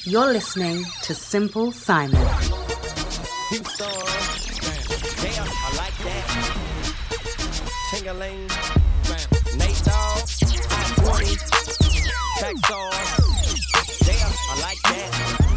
You're listening to Simple Simon. Houston, damn, I like that. Ting-a-ling, Nate Dogg, I-20, Trackstar, damn, I like that.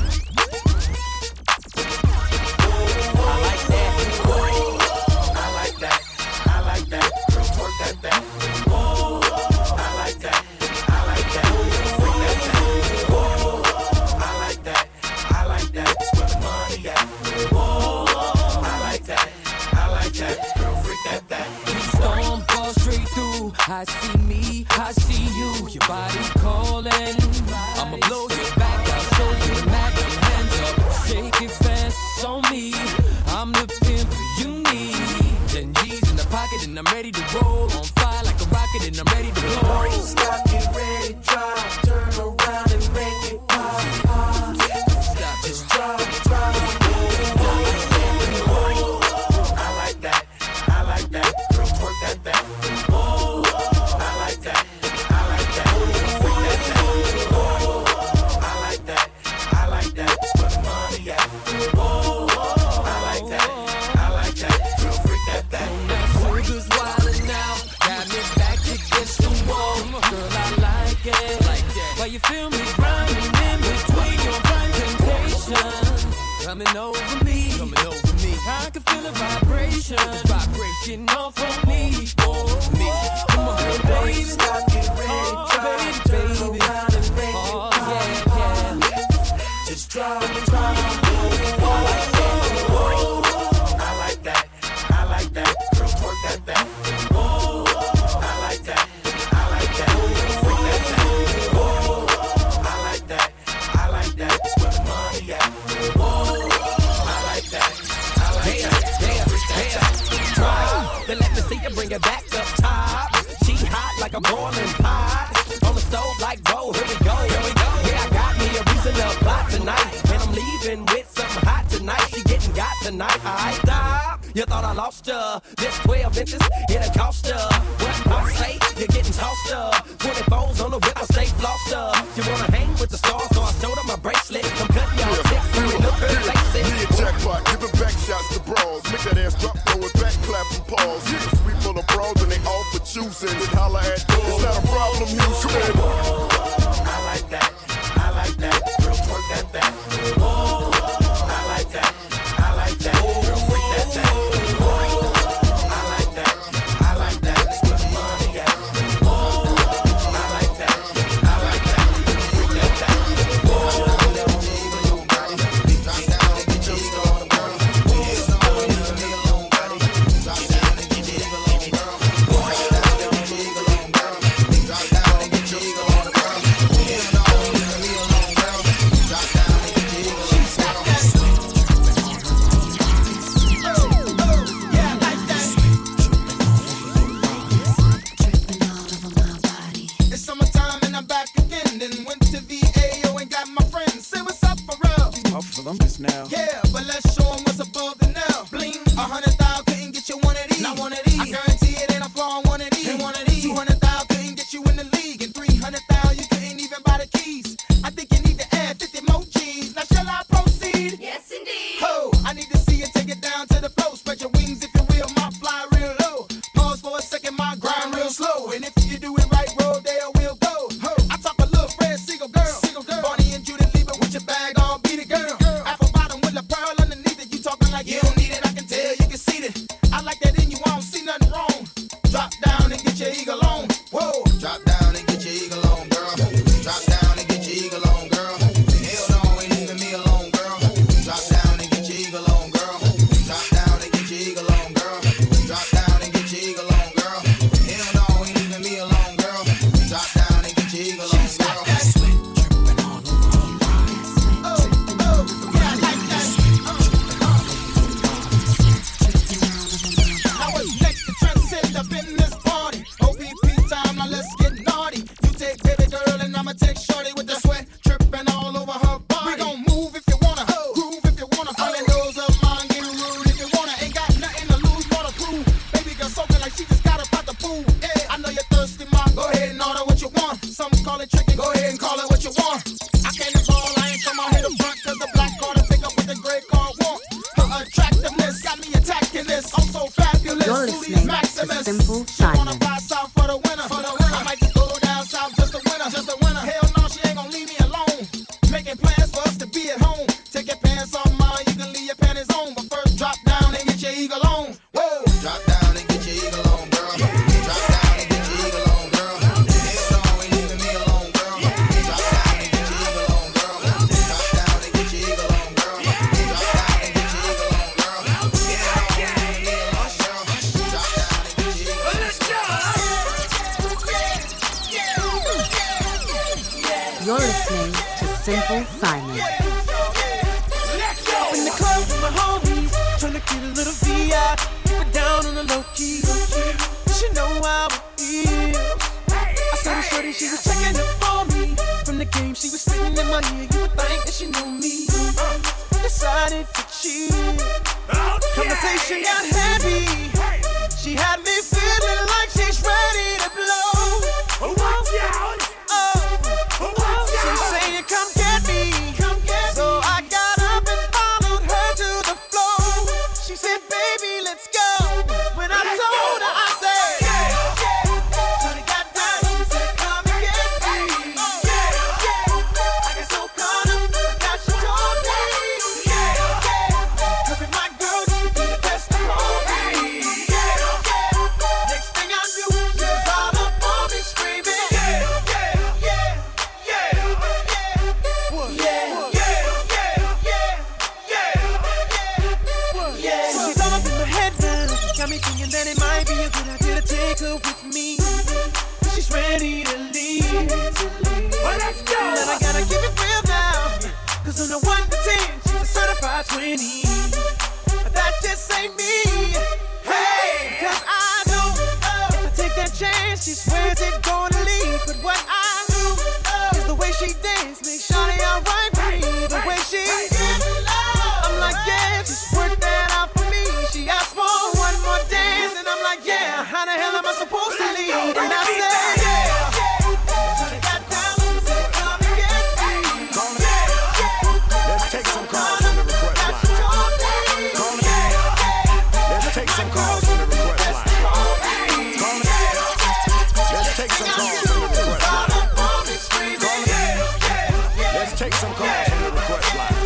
I like that. I like that. I like that. Girl, twerk that back. I like that. I like that. Freak that back. I like that. I like that. It's where the money at. I like that. I like that. Girl, freak that back. Storm ball straight through. I see me, I see you. Your body calling. I'ma blow your back. I'll show you the Mac. Hands up, shake it fast on me. I'm the pimp you need. 10 G's in the pocket and I'm ready to roll. On fire like a rocket and I'm ready to blow. Stop, get ready, drive. Turn around and make it pop. Stop, Just drop. I like that. I like that. Girl, twerk that back. I like that. I like that. Freak that back. I like that. I like that. It's where the money at. I like that. I like that. Girl, freak that back. Sugar's wildin' now, got me back against the wall. Girl, I like it. Why you feel me grinding in between your prime temptation? Coming over me. I can feel a vibration off on me. Come on, baby. Stop, get ready, drive. Baby. Oh, yeah. Just drop. I like that. I like that. Girl, twerk that back. I like that. I like that. Freak that back. I like that. I like that. It's where the money at. I like that. I like that. Freak that back. Then let me see you bring it back up top. She hot like a boiling pot. On the stove like, whoa, here we go. Yeah, I got me a reason to plot tonight. And I'm leaving with something hot tonight. She getting got tonight. I stop. You thought I lost ya. This 12 inches, it'll cost ya. What I say, you're getting tossed up. 24s on the whip, I stay flossed up. You wanna hang with the stars, so I showed her my bracelet. I'm cutting y'all chicks, you look good, face it. Me a jackpot, giving back shots to bras. Make that ass drop, throw it back, clap and pause. Yeah, sweet full of bras and they all for choosing. Then holla at doors. It's not a problem, Houston. I like that. I like that. Girl, twerk that back. I like that. I like that. Girl, freak that back. I like that. I like that. It's where the money at. I like that. I like that. Freak that back. It's summertime and I'm back again. Then went to VAO and got my friends. Say what's up for real. Off Columbus now. Yeah, but let's show 'em what's above the now. Bling, 100,000 couldn't get you one of these. Not one of these. I guarantee it ain't a flaw on one of these. Ain't one of these. 200,000 couldn't get you in the league. And 300,000 you couldn't even buy the keys. I think you need to add 50 more G's. Now shall I proceed? Yes, indeed. Ho, I need to see you take it down to the floor. Spread your wings if you will, my fly real low. Pause for a second, my grind real slow. And if you do it right, roll there we'll go. Ho, I talk a little Fred Siegel girl. Barney and Judy Lieber with your bag on, beat it girl. Apple bottom with a pearl underneath it. You talking like you don't need it, I can tell you can see it. I like that in you, I don't see nothing wrong. Drop down and get your eagle on. Whoa, Drop down and get your eagle on, girl. Drop down and get your eagle on, girl. Hell no, ain't leaving me alone, girl. Drop down and get your eagle on, girl. Drop down and get your eagle on, girl. Drop down and get your eagle on, girl. Hell no, ain't leaving me alone, girl. Drop down and get your eagle on, girl. yeah, I like that. I was next to transcend up in this party. OPP time, now let's get naughty. You take baby girl and I'ma take shorty with the sweat dripping all over her body. We gon' move if you wanna, groove if you wanna. All the doors of mine get rude if you wanna. Ain't got nothing to lose, more to prove. Baby girl soaking like she just got up out the pool. Yeah, I know you're thirsty, ma. Go ahead and order what you want. Some call it tricking, go ahead and call it what you want. I came to ball, I ain't from my head. listening to Simple Simon. In the club with my homies, tryna get a little VI, keep it down on the low key. She know how it is. I saw the shorty, she was checking up for me. From the game, she was spitting in my ear. You would think that she knew me. Decided to cheat. Conversation got heavy. She had me feeling like she's ready to blow. Watch out! She's saying, come get me. So I got up and followed her to the floor. She said, baby, let's go. When I told her, I said, Shorty got down and said, come and get me. I got so caught up that she told me. Cause if my girl used to be the best of all me. Next thing I knew, she was all up on me screaming. She's all up in my head now. Got me thinking that it might be a good idea to take her with me. She's ready to leave. Well, let's go. And I gotta keep it real now. Cause on a 1 to 10, she's a certified 20. But that just ain't me. Hey, cause I know if I take that chance, she swears it's gonna leave. But what I do is the way she dance makes Shawty alright with me. The way she I'm like, yeah, just work that out for me. She asked for one more dance, and I'm like, yeah, how the hell am I supposed to leave? And I said, yeah. Shawty got down and said, come and get me. Let's take some calls from the request line. Let's take some calls from the request line. Let's take some calls from the request line. Let's take some calls from the request line.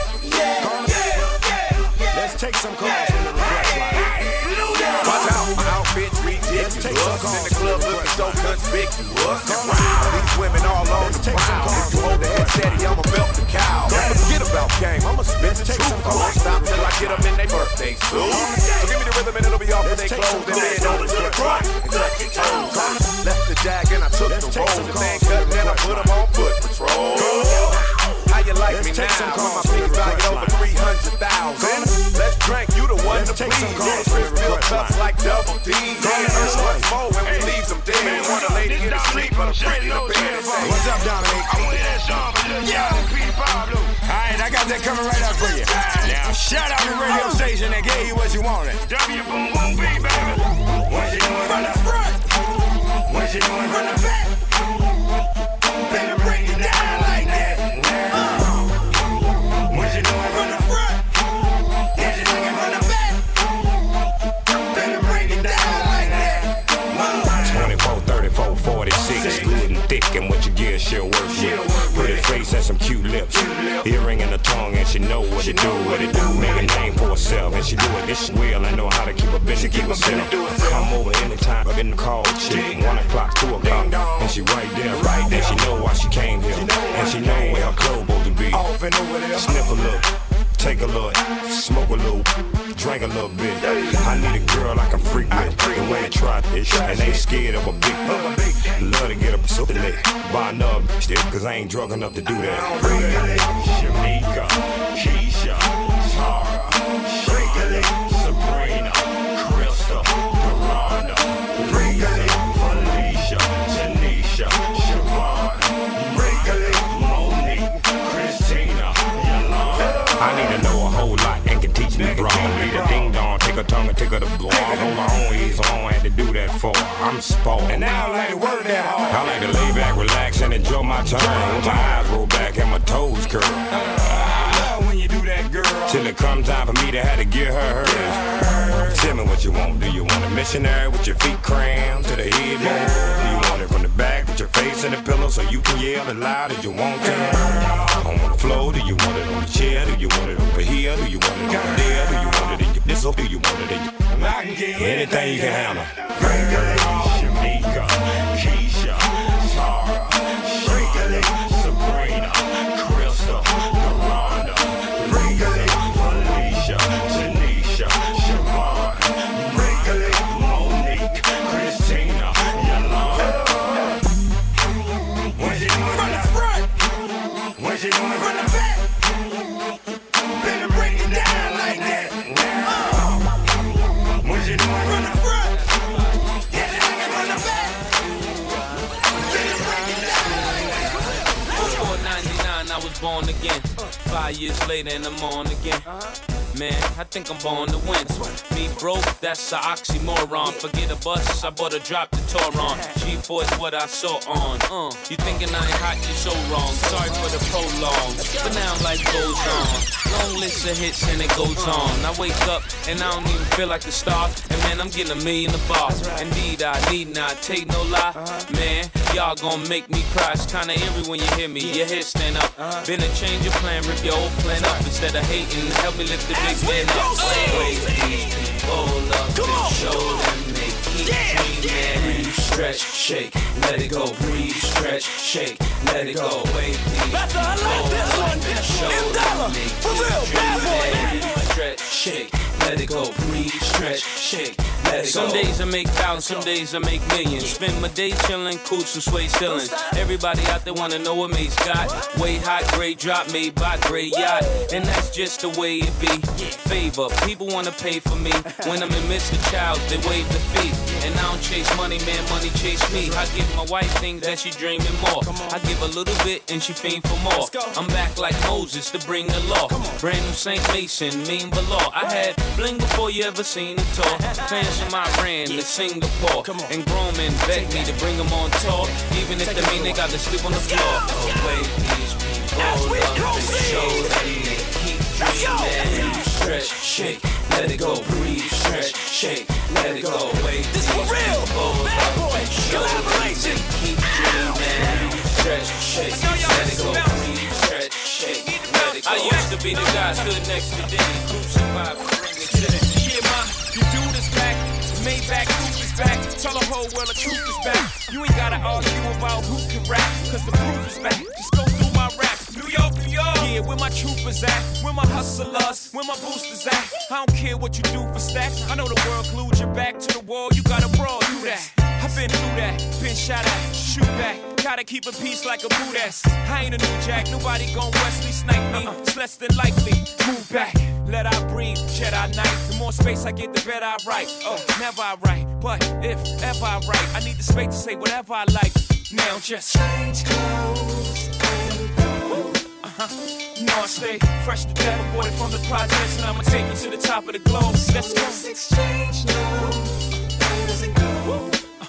Let's take some calls from the request line. Watch out, my outfit's ridiculous. In the club looking so conspicuous. Wow, these women all on the prowl. If you hold the head steady, I'ma belt the cow. Don't forget about game, I'ma spin the truth. I won't stop till I get them in their birthday suit. So give me the rhythm and it'll be off with their clothes. And then over to the front and touch your toes. I left the jag and I took the roll. The thing cut and I put them on foot patrol. How you like me now? When my fees value over 300,000. Let's drink, you the one to please. Chris fill cups like double D. What's more when we leave them dead? Want a lady in the sleep, but a friend in the bed. What's up, Dominic? I want that song for Lil Jon and Peter Pablo. Alright, I got that coming right up for you. Now, shout out the radio station that gave you what you wanted. W boom boom B, baby. What you doing from the front? What you doing from the back? Baby, break it down like that. What you doing from the front? What you doing from the back? Baby, break it down like that. 24, 34, 46, good and thick, and what you get, she'll work with. Pretty face and some cute lips, earring in the tongue, and she know what to do, what it do. Make a name for herself, and she do it this well. I know how to keep a business, keep herself. Come over anytime, I've been called chick. 1 o'clock, 2 o'clock, and she right there. And she know why she came here, and she know where her clothes supposed to be. Sniff a little, take a look, smoke a little, drink a little bit. I need a girl I can freak with, the way I try this, and ain't scared of a big. Love to get up so lit, buy another stick, cause I ain't drunk enough to do that. Shamika, Keisha, Tara, Sabrina, Krista, Miranda, Felicia, Tanisha, Siobhan, Monique, Christina, Yolanda. I need to know a whole lot and can teach me wrong. Need a ding dong, take a tongue and take her to blow. I hold my own ease, so I don't have to do that for her. I'm spoiled. And now I like to work that hard. I like to lay back, relax, and enjoy my time. With my eyes roll back and my toes curl. When you do that, girl. Till it comes time for me to have to give her hers. Tell me what you want. Do you want a missionary with your feet crammed to the headboard? Do you want it from the back with your face in the pillow so you can yell as loud as you want to? On the floor, do you want it on the chair? Do you want it over here? Do you want it over there? Do you want it in your this or do you want it in your anything you can handle? Shamika, Keisha, Tara, Sabrina, Krista, Miranda, Felicia, Tanisha, Siobhan, Monique, Christina, Yolanda. What you doing from the front? I was born again. 5 years later and I'm on again. Man, I think I'm born to win. Me broke, that's a oxymoron. Forget a bus, I bought a drop the tour on. G4 is what I saw on. You thinking I ain't hot, you so wrong. Sorry for the prolong, but now life goes on. Long list of hits and it goes on. I wake up and I don't even feel like a star. And man, I'm getting $1 million a bar. Indeed, I need not take no lie. Man, y'all gon' make me cry. It's kinda eerie when you hear me. Your head stand up. Been a change of plan, rip your old plan up. Instead of hating, help me lift the big man up. Wake these people up and show them they keep dreaming. Stretch, shake, let it go. Breathe, stretch, shake, let it go. Wake these people up and show them they keep dreaming. Stretch, shake, let it go. Breathe, stretch, shake, let it go. Some days I make thousands, some days I make millions. Spend my day chillin', coots and sway ceilings. Everybody out there wanna know what Mace got. Way hot, grade drop made by Grey Yacht. And that's just the way it be. Favor, people wanna pay for me. When I'm in Mr. Childs, they waive the fee. And I don't chase money, man, money chase me. I give my wife things that she dreaming more. I give a little bit and she fiend for more. I'm back like Moses to bring the law. Brand new St. Mason, mean below. I had bling before you ever seen a tour. Fans from Iran to Singapore. And grown men beg me to bring them on tour. Even if they mean they got to sleep on the floor. Wait, these people up and show them they keep dreaming. Stretch, shake, let it go. Breathe, stretch, shake, let it go. Wait, these people up and show them they keep dreaming. Stretch, shake, let it go. Breathe, stretch, shake, let it go. I used to be the guy stood next to Diddy, crucified for bringing to the your dude is back, Maybach Truth is back. Tell the whole world the truth is back. You ain't gotta argue about who can rap, cause the proof is back. Just go through my rap. New York, New York. Yeah, where my troopers at? Where my hustlers? Where my boosters at? I don't care what you do for stacks. I know the world glued your back to the wall. You gotta brawl, do that. I've been through that, been shot at, shoot back. Gotta keep a peace like a boot ass. I ain't a new jack, nobody gon' Wesley snipe me. It's less than likely, move back. Let I breathe, Jedi Knight. The more space I get, the better I write. Oh, never I write, but if ever I write, I need the space to say whatever I like. Now just change clothes and go. You know I stay fresh to death, aborted from the projects, and I'ma take you to the top of the globe. Let's go. Exchange now, doesn't go.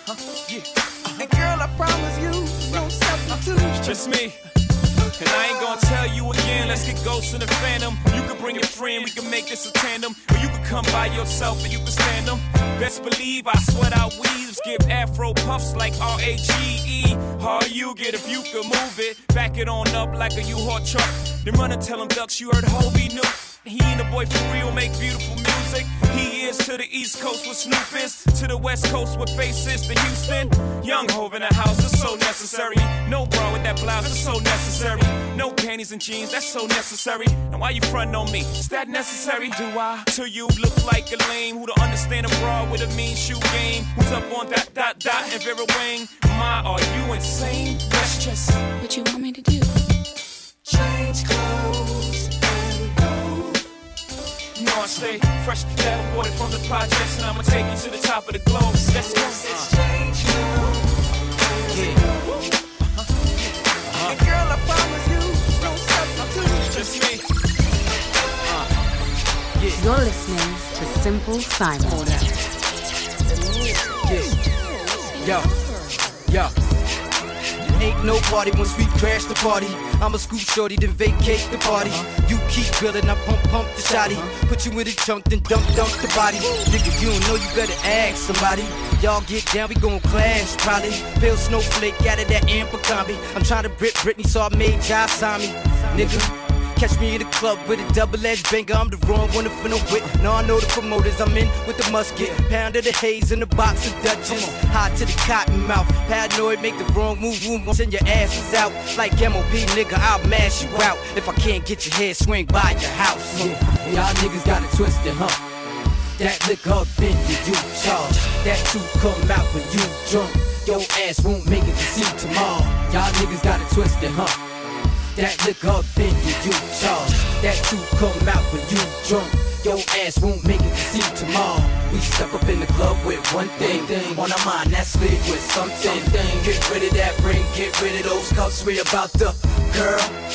Yeah. And girl, I promise you, no substitute. Just me. And I ain't gonna tell you again, let's get Ghost in the Phantom. You can bring your friend, we can make this a tandem. Or you can come by yourself and you can stand them. Best believe I sweat out weaves, give afro puffs like R-A-G-E. How you get if you could move it, back it on up like a U-Haul truck. Then run and tell them ducks you heard Hobie knew. He ain't a boy for real, make beautiful music. He is to the East Coast with Snoop is, to the West Coast with Face is to Houston. Young Hov in the house, it's so necessary. No bra with that blouse, it's so necessary. No panties and jeans, that's so necessary. And why you frontin' on me? Is that necessary? Do I? To you look like a lame who don't understand a bra with a mean shoe game. Who's up on that and Vera Wang? My, are you insane? That's just what you want me to do. Change clothes and go. You know I stay fresh to death, aborted from the projects, and I'ma take you to the top of the globe. Let's go. Exchange clothes. And girl, I promise you, no substitute. Just me. You're listening to Simple Simon. Yo. Ain't no party once we crash the party. I'ma scoop shorty, then vacate the party. You keep grilling, I pump the shotty. Put you in the trunk, then dump the body. Nigga, you don't know, you better ask somebody. Y'all get down, we gon' clash probably. Pale snowflake out of that amber combi. I'm tryna rip Britney, so I made Josh sign me. Nigga, catch me in the club with a double-edged banger. I'm the wrong one for no wit. Now I know the promoters. I'm in with the musket. Pound of the haze in the box of Dutchess. Hot to the cotton mouth. Paranoid, make the wrong move. Gon' send your asses out like MOP, nigga. I'll mash you out if I can't get your head swing by your house. Y'all niggas got it twisted, huh? That liquor up in you charge. That truth come out when you drunk. Your ass won't make it to see tomorrow. Y'all niggas got it twisted, huh? That liquor up in you charge. That truth come out when you drunk. Your ass won't make it to see tomorrow. We step up in the club with one thing on our mind, that's live with something. Get rid of that ring, get rid of those cups. We about the girl.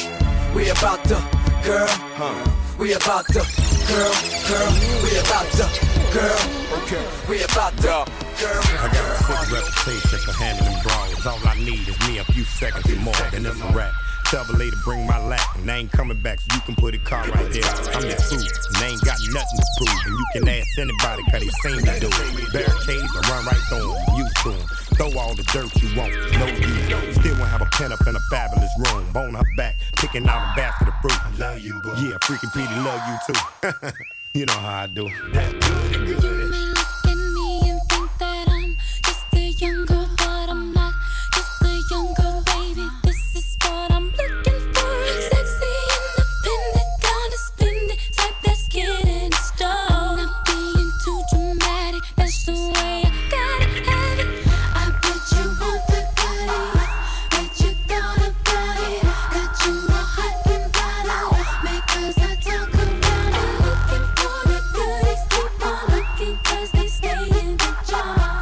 We about to, girl. We about to, girl. We about to, girl. Okay. We about to, girl. I got a quick reputation for handling brawls. All I need is me a few seconds or more, then it's a wrap. Tell the lady bring my lap, and they ain't coming back, so you can put a car right there. I'm the truth, and they ain't got nothing to prove. And you can ask anybody, cause they seen me do it. Barricades, I run right through them, used to them. Throw all the dirt you want, no use. Still won't have a pen up in a fabulous room. Bone her back, picking out a basket of fruit. I love you, boo. Yeah, freaking Petey love you too. You know how I do. That good and good. You may look at me and think that I'm just a young girl, but I'm not just a young girl, baby. This is what I'm looking for. Sexy, independent, down to spend it, type that's getting started. I'm not being too dramatic, that's the way I gotta have it. I bet you want the goodies, bet you thought about it. Got you all hot and bothered, because I talk around it. Looking for the goodies, keep on looking, cause they stay in the jar.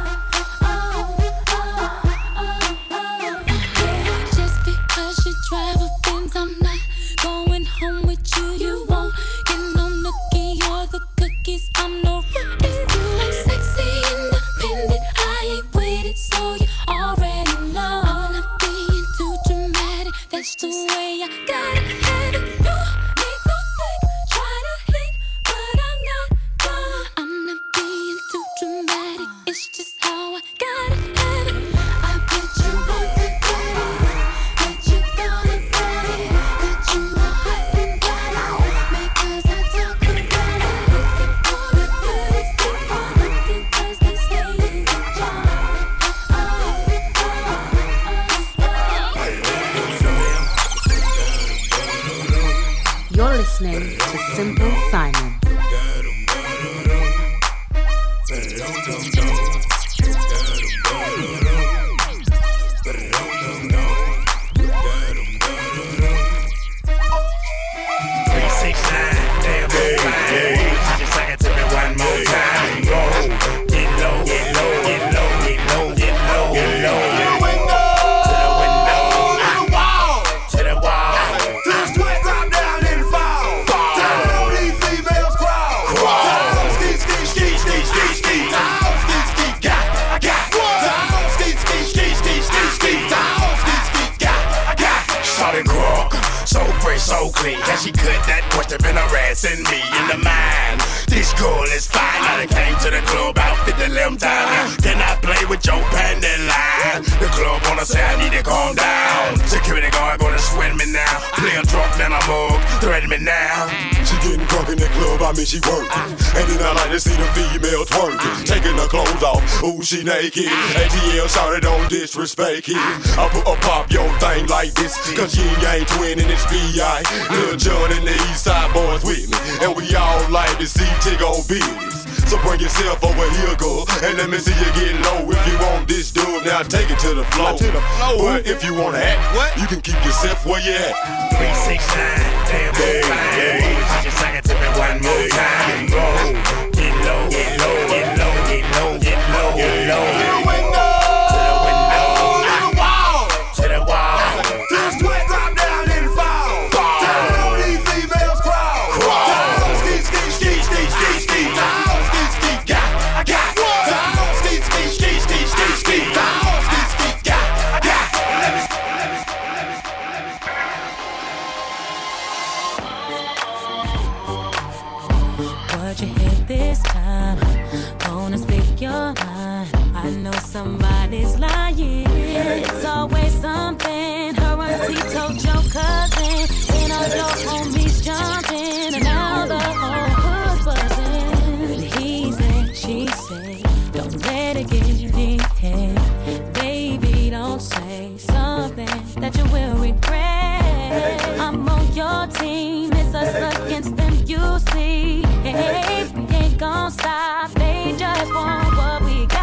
Yeah. Just because you drive a Benz, I'm not going home with you. You won't get no nookie or the cookies. I'm no rookie. I'm sexy, independent. I ain't with it, so you already know. I'm not being too dramatic. That's the way I gotta have it. You make no sick, try to hit, but I'm not done. I'm not being too dramatic. It's just how I gotta have it. I bet you want the goodies, bet you thought about it. Got you all hot and bothered, because I talk around it. Looking for the goodies, keep on looking, cause they stay in the jar. You're listening to Simple Simon. So clean, can she cut that question been harassing me in the mind? This girl is fine, I done came to the club out 50 limb time. Can I play with your panty line? The club wanna say I need to calm down. Security guard gonna sweat me now. Play a drunk, then a mug, threaten me now. She getting drunk in the club, I mean she working. And then I like to see the female twerking. Taking her clothes off, ooh she naked. ATL shouted don't disrespect it. I pop your thing like this, cause you ain't twin and it's B.I. Lil John and the East Side boys with me, and we all like to see Tiggo business. So bring yourself over here, girl, and let me see you get low. If you want this dude, now take it to the floor. But if you wanna act, you can keep yourself where you at. 369, damn fine. Just sing it to me one more time. Get low, get low, get low, get low, get low, get low, get low. Somebody's lying. It's always something. Her auntie told your cousin. Then all your homies jumping, and now the whole hood's buzzing. He said, she said, don't let it get in head. Baby, don't say something that you will regret. I'm on your team. It's us against them, you see. Hey, we ain't gon' stop. They just want what we got.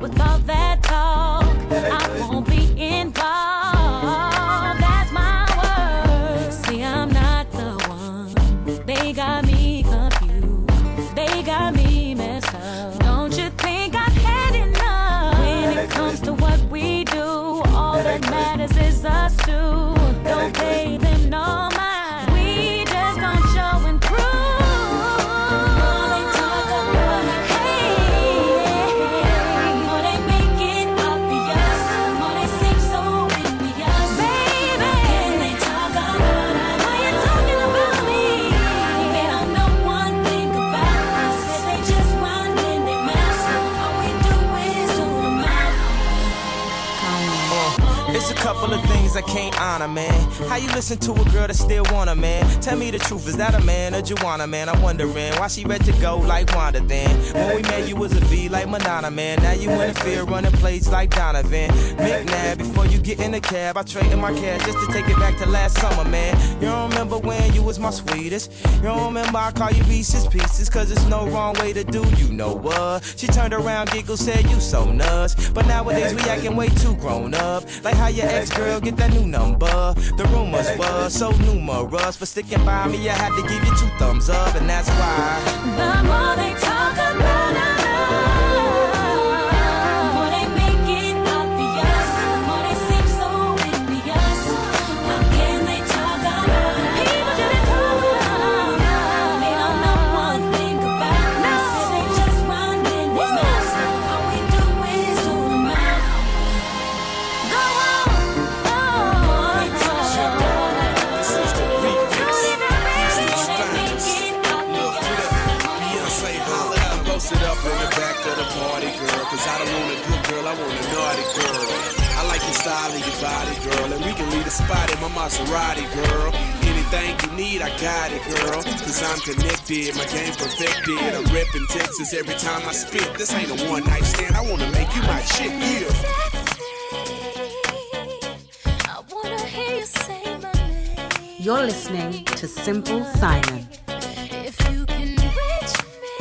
with all that talk. I won't be involved. That's my word. See, I'm not the one. They got me confused. They got me messed up. Don't you think I've had enough? When it comes to what we do, all that matters is us two. Don't pay them no mind. We just gon' show and prove. All they talk about it, more they make it obvious, more they seem so envious. Baby, can they talk about it? Why you talking about me? They don't know one thing about us. They just run in their mouths. All we do is do them out. It's a couple of things I can't honor, man. How you listen to a girl that still want a man? Tell me the truth, is that a man or Juana, man? I'm wondering why she ready to go like Wanda then. When we met you was a V like Madonna, man. Now you interfere running plays like Donovan. McNabb, before you get in the cab, I traded my cash just to take it back to last summer, man. You don't remember when you was my sweetest? You don't remember I call you Reese's Pieces? Cause there's no wrong way to do, you know what? She turned around, giggled, said you so nuts. But nowadays we acting way too grown up. Like how your ex-girl get that new number. The rumors were so numerous. For sticking by me, I had to give you 2 thumbs up. And that's why The more they talk about us, more they make it obvious, more they seem so envious. How can they talk about us? People just talk about us. They don't know one thing about us. They just run in their mouths. All we do is do them out. Go on, This is the remix. Houston's finest. Lil' Flip, Beyonce, holla. I'm posted up in the back of the party, girl. Cause I don't want a good girl, I want a naughty girl. I like your style and your body, girl. And we can leave the spot in my Maserati, girl. Anything you need, I got it, girl. Cause I'm connected, my game perfected. I'm reppin' Texas every time I spit. This ain't a one night stand, I wanna make you my chick, yeah. I wanna hear you say my name. You're listening to Simple Simon. If you can reach me,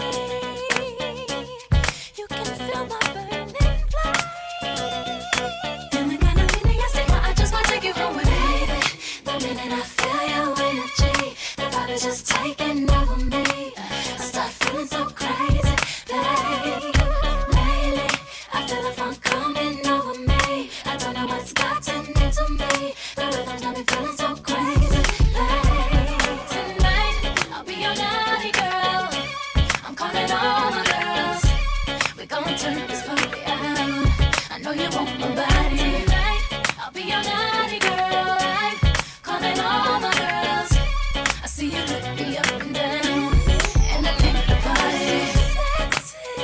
you can feel my burning flame. And the kind of feeling I say, I just wanna take you home with me, baby. The minute I feel your energy, the vibe is just taking over me. I start feeling so crazy, babe. Lately, I feel the funk coming over me. I don't know what's gotten into me. The rhythm's got me feeling so crazy, babe. Tonight, I'll be your naughty girl. I'm calling all my girls. We gon' turn this party out. I know you want my body. Tonight, I'll be your naughty girl. I'm calling all my girls. I see you look me up and down, and I think the party sexy.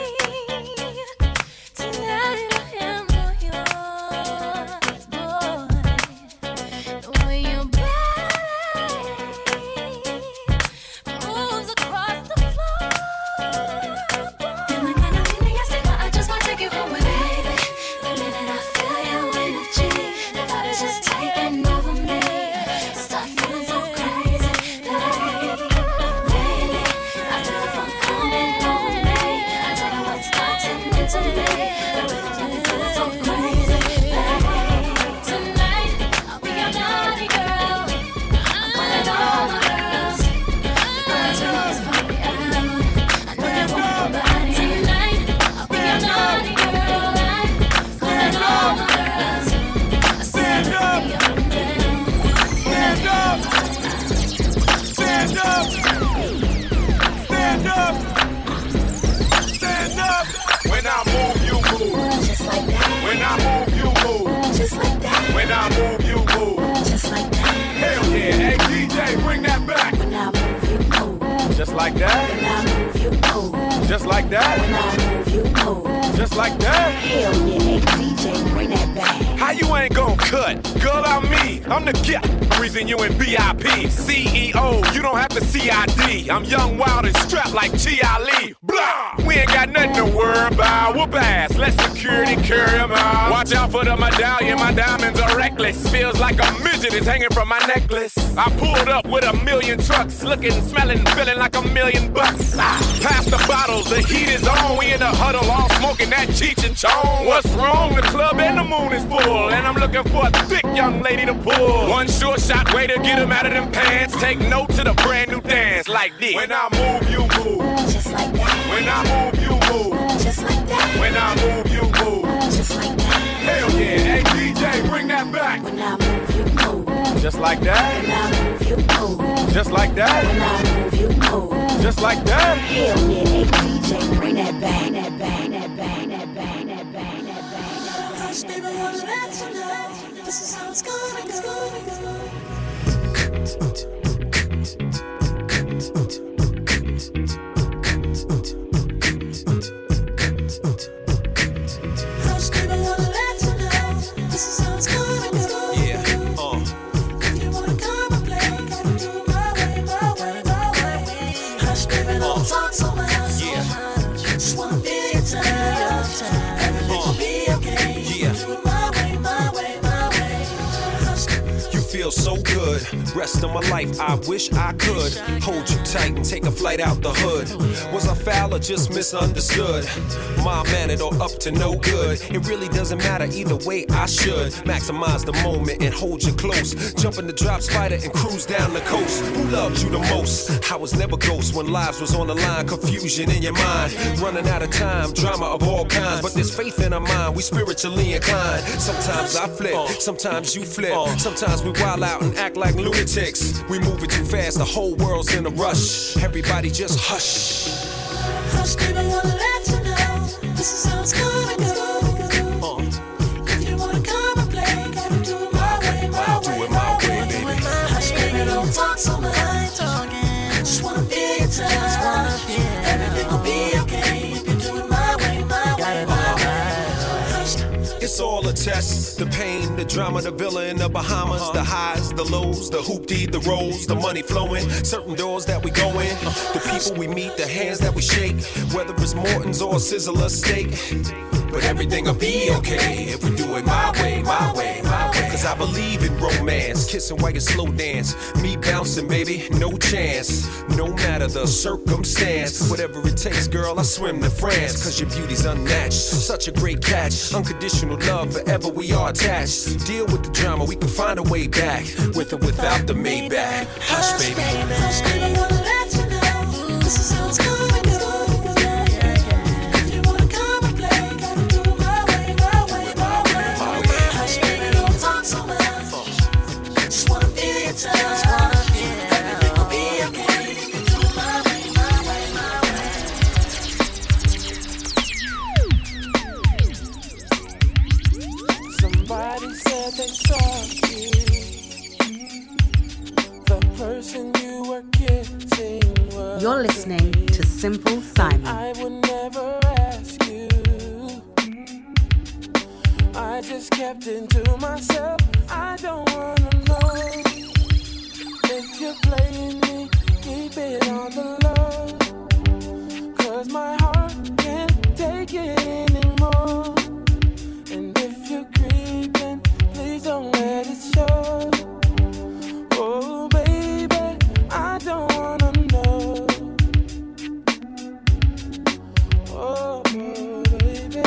Tonight I am all yours, boy. The way your body moves across the floor. And the kind of feeling I say, I just wanna take you home with me, baby. The minute I feel your energy, the vibe is just taking over me. Start feeling so crazy, babe. Lately, I feel the funk coming over me. I don't know what's gotten into me. The rhythm's got me feeling so crazy, babe. Tonight, I'll be your naughty girl. I'm calling all my girls. We're gonna turn this party out. I know you want my body. Tonight, I'll be your naughty girl. I'm calling all my girls. I see you look me up and down. Stand up! Stand up! Stand up! Stand up! When I move, you move. Just like that. When I move, you move. Just like that. When I move, you move. Just like that. Hell yeah, hey DJ, bring that back. When I move, you move. Just like that. When I move, you move. Just like that. When I move, you move. Just like that. Hell yeah, hey DJ, bring that back. How you ain't gon' cut? Girl, I'm me. I'm the gift, reason you in VIP. CEO, you don't have to CID. I'm young, wild, and strapped like G.I. Lee. Blah! We ain't got nothing to worry about. Whoop ass, let security carry 'em out. Watch out for the medallion, my diamonds are reckless. Feels like a midget is hanging from my necklace. I pulled up with a million trucks, looking, smelling, feeling like $1 million. Pass the bottles, the heat is on. We in the huddle, all smoking that Cheech and Chong. What's wrong? The club and the moon is full, and I'm looking for a thick young lady to pull. One sure shot way to get him out of them pants. Take note to the brand new dance like this. When I move, you move. Just like that. When I move, you move. Just like that. When I move, you move. Just like that. Hell yeah. Hey DJ, bring that back. When I move, you move. Just like that. When I move, you move. Just like that. When I move, you move. Just like that. Hell yeah. Hey DJ, bring that back. That back. That back. That back. That back. That back. Hush, baby, wanna let you know. This is how it's gonna go. Talk so much, just wanna feel your touch. Everything will be okay. Do it my way, my way, my way. You feel so good. Rest of my life, I wish I could hold you tight and take a flight out the hood. Was I foul or just misunderstood? Mild-mannered or up to no good? It really doesn't matter either way. I should maximize the moment and hold you close. Jump in the drop spider and cruise down the coast. Who loved you the most? I was never ghost when lives was on the line. Confusion in your mind, running out of time. Drama of all kinds, but there's faith in our mind. We spiritually inclined. Sometimes I flip, sometimes you flip. Sometimes we wild out and act like lunatics. We moving too fast, the whole world's in a rush. Everybody just hush. Hush, baby, wanna let you know. This is how it's gonna go. If you wanna come and play, gotta do it my way, my way. Do it my way, baby. Hush, baby, don't talk so much. Just wanna feel your touch. Everything will be okay if you do it my way, my way, my way. It's all a test. The pain, the drama, the villa in the Bahamas, the highs, the lows, the hoopty, the rolls, the money flowing, certain doors that we go in, the people we meet, the hands that we shake, whether it's Morton's or Sizzler steak. But everything'll be okay if we do it my way, my way, my way. Cause I believe in romance, kissing while you slow dance. Me bouncing, baby, no chance. No matter the circumstance, whatever it takes, girl, I swim to France. Cause your beauty's unmatched, such a great catch. Unconditional love, forever we are attached. Deal with the drama, we can find a way back. With or without the Maybach. Hush, baby. Hush, baby, wanna let you know. This is how it's gonna go. Somebody said they saw you. The person you were kissing was. You're listening to Simple Simon. I would never ask you. I just kept it to myself. I don't wanna know if you're playing me. Keep it on the low. Cause my heart can't take it anymore. And if you're creeping, please don't let it show. Oh baby, I don't wanna know. Oh baby,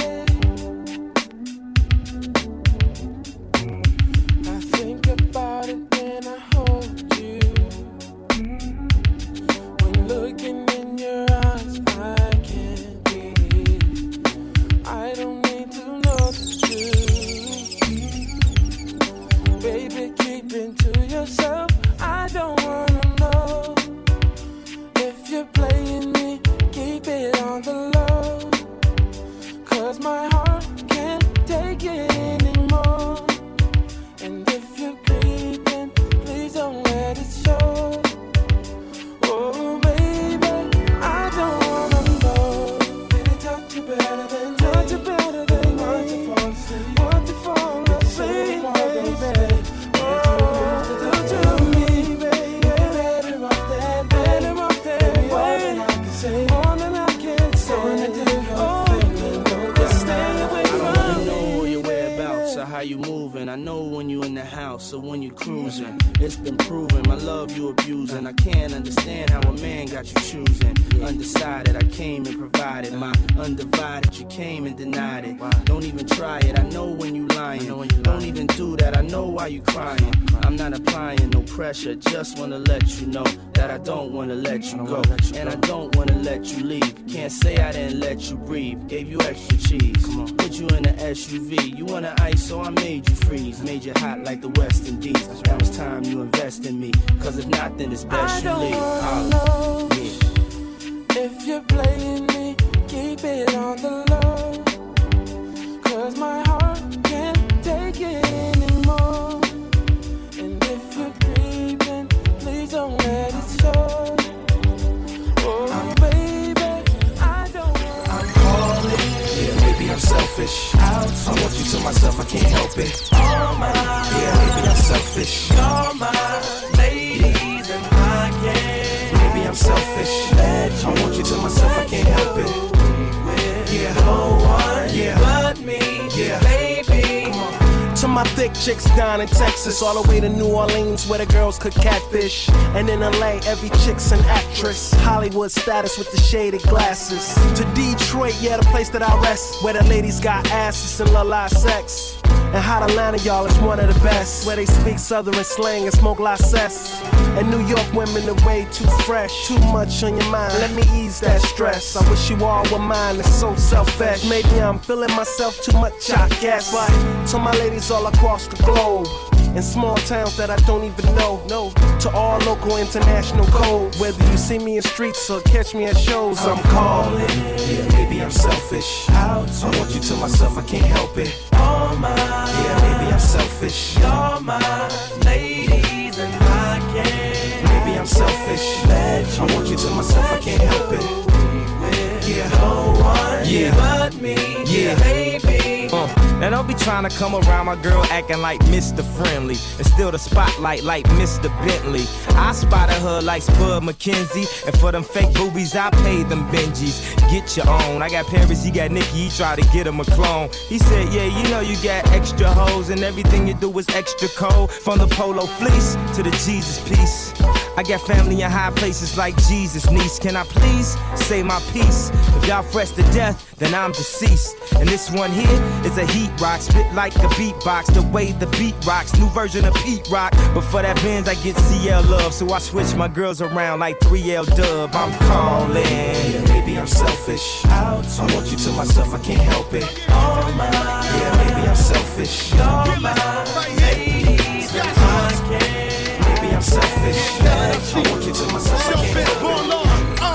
I think about it when I hold you. When looking in your eyes, I can't breathe. how you moving. I know when you in the house or when you cruising. It's been proven, my love you abusing. I can't understand how a man got you choosing. Undecided, I came and provided. My undivided, you came and denied it. Don't even try it, I know when you lying. Don't even do that, I know why you crying. I'm not applying no pressure, just wanna let you know that I don't wanna let you go. And I don't wanna let you leave. Can't say I didn't let you breathe. Gave you extra cheese, put you in an SUV. You wanna ice, so I made you freeze. Made you hot like the West Indies. Now it's time you invest in me, cause if not, then it's best you leave. Know if you're playing me, keep it on the low. Cause my heart can't take it anymore. And if you're creeping, please don't let it show. Oh baby, I don't want. I'm calling. Yeah, maybe I'm selfish. I want you to myself, I can't help it. Oh my. Yeah, maybe I'm selfish. You're my ladies and I can't. Maybe I'm selfish. I want you to myself, I can't help it. Yeah, no one yeah, but me, yeah, baby. To my thick chicks down in Texas, all the way to New Orleans where the girls could catfish. And in LA, every chick's an actress. Hollywood status with the shaded glasses. To Detroit, yeah, the place that I rest, where the ladies got asses and la sex. And Hot Atlanta, y'all, is one of the best, where they speak southern slang and smoke la cess. And New York women are way too fresh, too much on your mind, let me ease that stress. I wish you all were mine, it's so selfish. Maybe I'm feeling myself too much, I guess. But to my ladies all across the globe, in small towns that I don't even know, to all local international code. Whether you see me in streets or catch me at shows, I'm calling. Yeah, maybe I'm selfish. I want you to myself, I can't help it. Oh my. Yeah, maybe I'm selfish. You're my ladies and I can't. Maybe I'm selfish. I want you to myself, I can't help it. Yeah, no one yeah, but me, yeah, baby. Now don't be trying to come around my girl acting like Mr. Friendly and steal the spotlight like Mr. Bentley. I spotted her like Spud McKenzie, and for them fake boobies I paid them Benjis. Get your own. I got Paris, he got Nicki, he tried to get him a clone. He said, yeah, you know you got extra hoes and everything you do is extra cold. From the polo fleece to the Jesus piece. I got family in high places like Jesus, niece. Can I please say my piece? If y'all fresh to death, then I'm deceased. And this one here is a heat rock, spit like a beatbox, the way the beat rocks, new version of Pete Rock. But for that Benz, I get CL love, so I switch my girls around like 3L Dub. I'm calling. Yeah, maybe I'm selfish. I want you to myself, I can't help it. Oh my. Yeah, maybe I'm selfish. You're my ladies and I can't. Maybe I'm selfish. I want you to myself, I can't help it.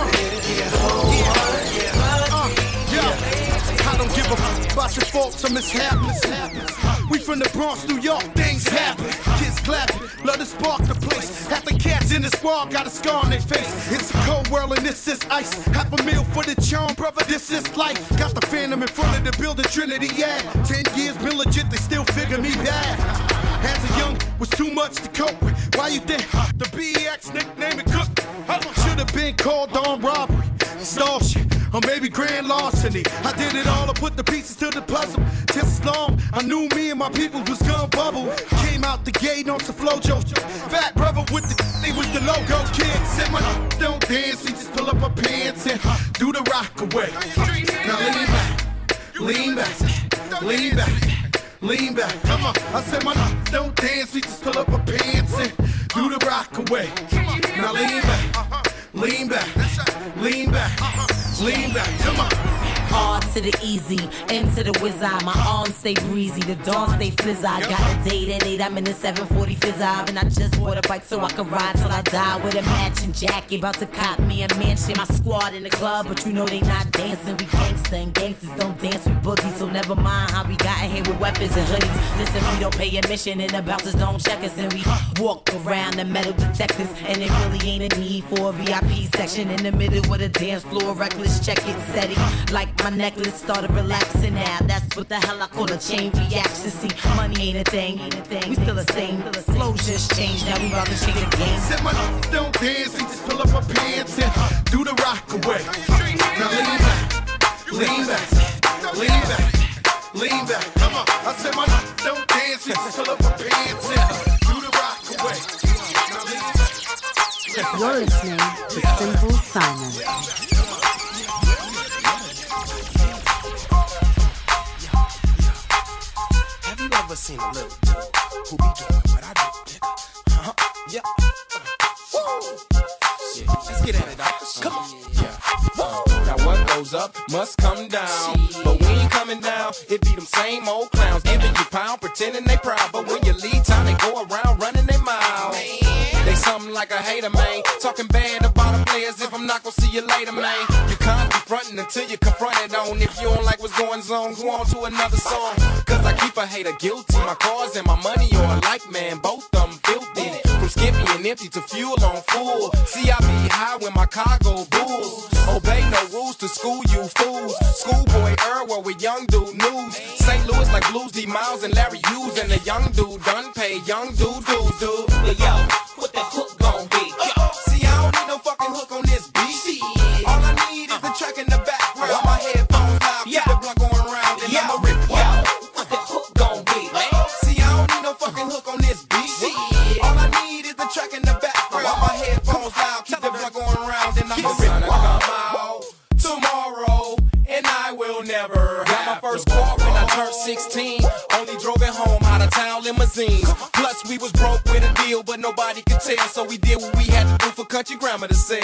I don't give a fuck about your faults or mishaps. We from the Bronx, New York, things happen. Kids clapping, love to spark the place. Half the cats in the squad got a scar on their face. It's a cold world and this is ice. $500,000 for the charm, brother, this is life. Got the Phantom in front of the building, Trinity, yeah. 10 years been legit, they still figure me bad. As a young, was too much to cope with. Why you think the BX nickname it Cook? Should have been called on robbery, stall shit, or maybe grand larceny. I did it all, I put the pieces to the puzzle. Just as long, I knew me and my people was gonna bubble. Came out the gate on some flojo. Fat brother with the they was the logo kid. Said my don't dance, he just pull up my pants and do the rock away. Now lean back, lean back, lean back. Come on, I said my don't dance, he just pull up my pants and do the rock away. Now lean back, lean back, lean back, lean back. Come on. R to the easy, M to the wizard. My arms stay breezy, the dawn stay fizz. I got a date at 8, I'm in the 740 fizz. And I just bought a bike so I can ride till I die with a matching jacket. About to cop me a mansion. My squad in the club, but you know they not dancing. We gangsta and gangsters don't dance with boogies. So never mind how we got in here with weapons and hoodies. Listen, we don't pay admission and the bouncers don't check us. And we walk around the metal detectors. And it really ain't a need for a VIP section. In the middle with a dance floor, reckless check it, setting like my necklace started relaxing now. That's what the hell I call a chain reaction. See, money ain't a thing. We still the same. Flow just changed. Now we about to change the game. Said my don't dance, he just pull up my pants and do the rock away. Now lean back, lean back, lean back, lean back. Come on, I said my don't dance. fancy, pull up my pants and do the rock away. You're listening to Simple Simon. Have you ever seen a little dude who be doing what I do? Yeah. Let's get at it, dog. Come on. Now what goes up must come down. But we ain't coming down. It be them same old clowns giving you pound, pretending they proud. But when you leave town, they go around running their mouth. They something like a hater, man. Talking bad about the players if I'm not gonna see you later, man. You can't be frontin' until you confront it on. If you don't like what's going on, go on to another song. Cause I keep a hater guilty. My cars and my money are alike, man. Both of them filthy. From skimpy and empty to fuel on full. See, I be high when my car go bulls. Obey no rules to school, you fools. Schoolboy Earl with young dude news. St. Louis like Blues, D. Miles and Larry Hughes. And the young dude done pay young dude. Yo, what the hook gon' be? See, I don't need no fucking hook on this beat. All I need is the track in the background. My headphones loud, keep the blunt going around. And I'ma rip. Yo, what the hook gon' be? See, I don't need no fucking hook on this beat. All I need is the track in the background. My headphones loud, keep the blunt going around. And I'ma rip. Come out tomorrow, and I will never. Got my first car when I turned 16. Only drove it home out of town limousines. Plus we was broke with a deal, but nobody could tell. So we did what we had to do for country grammar to sell.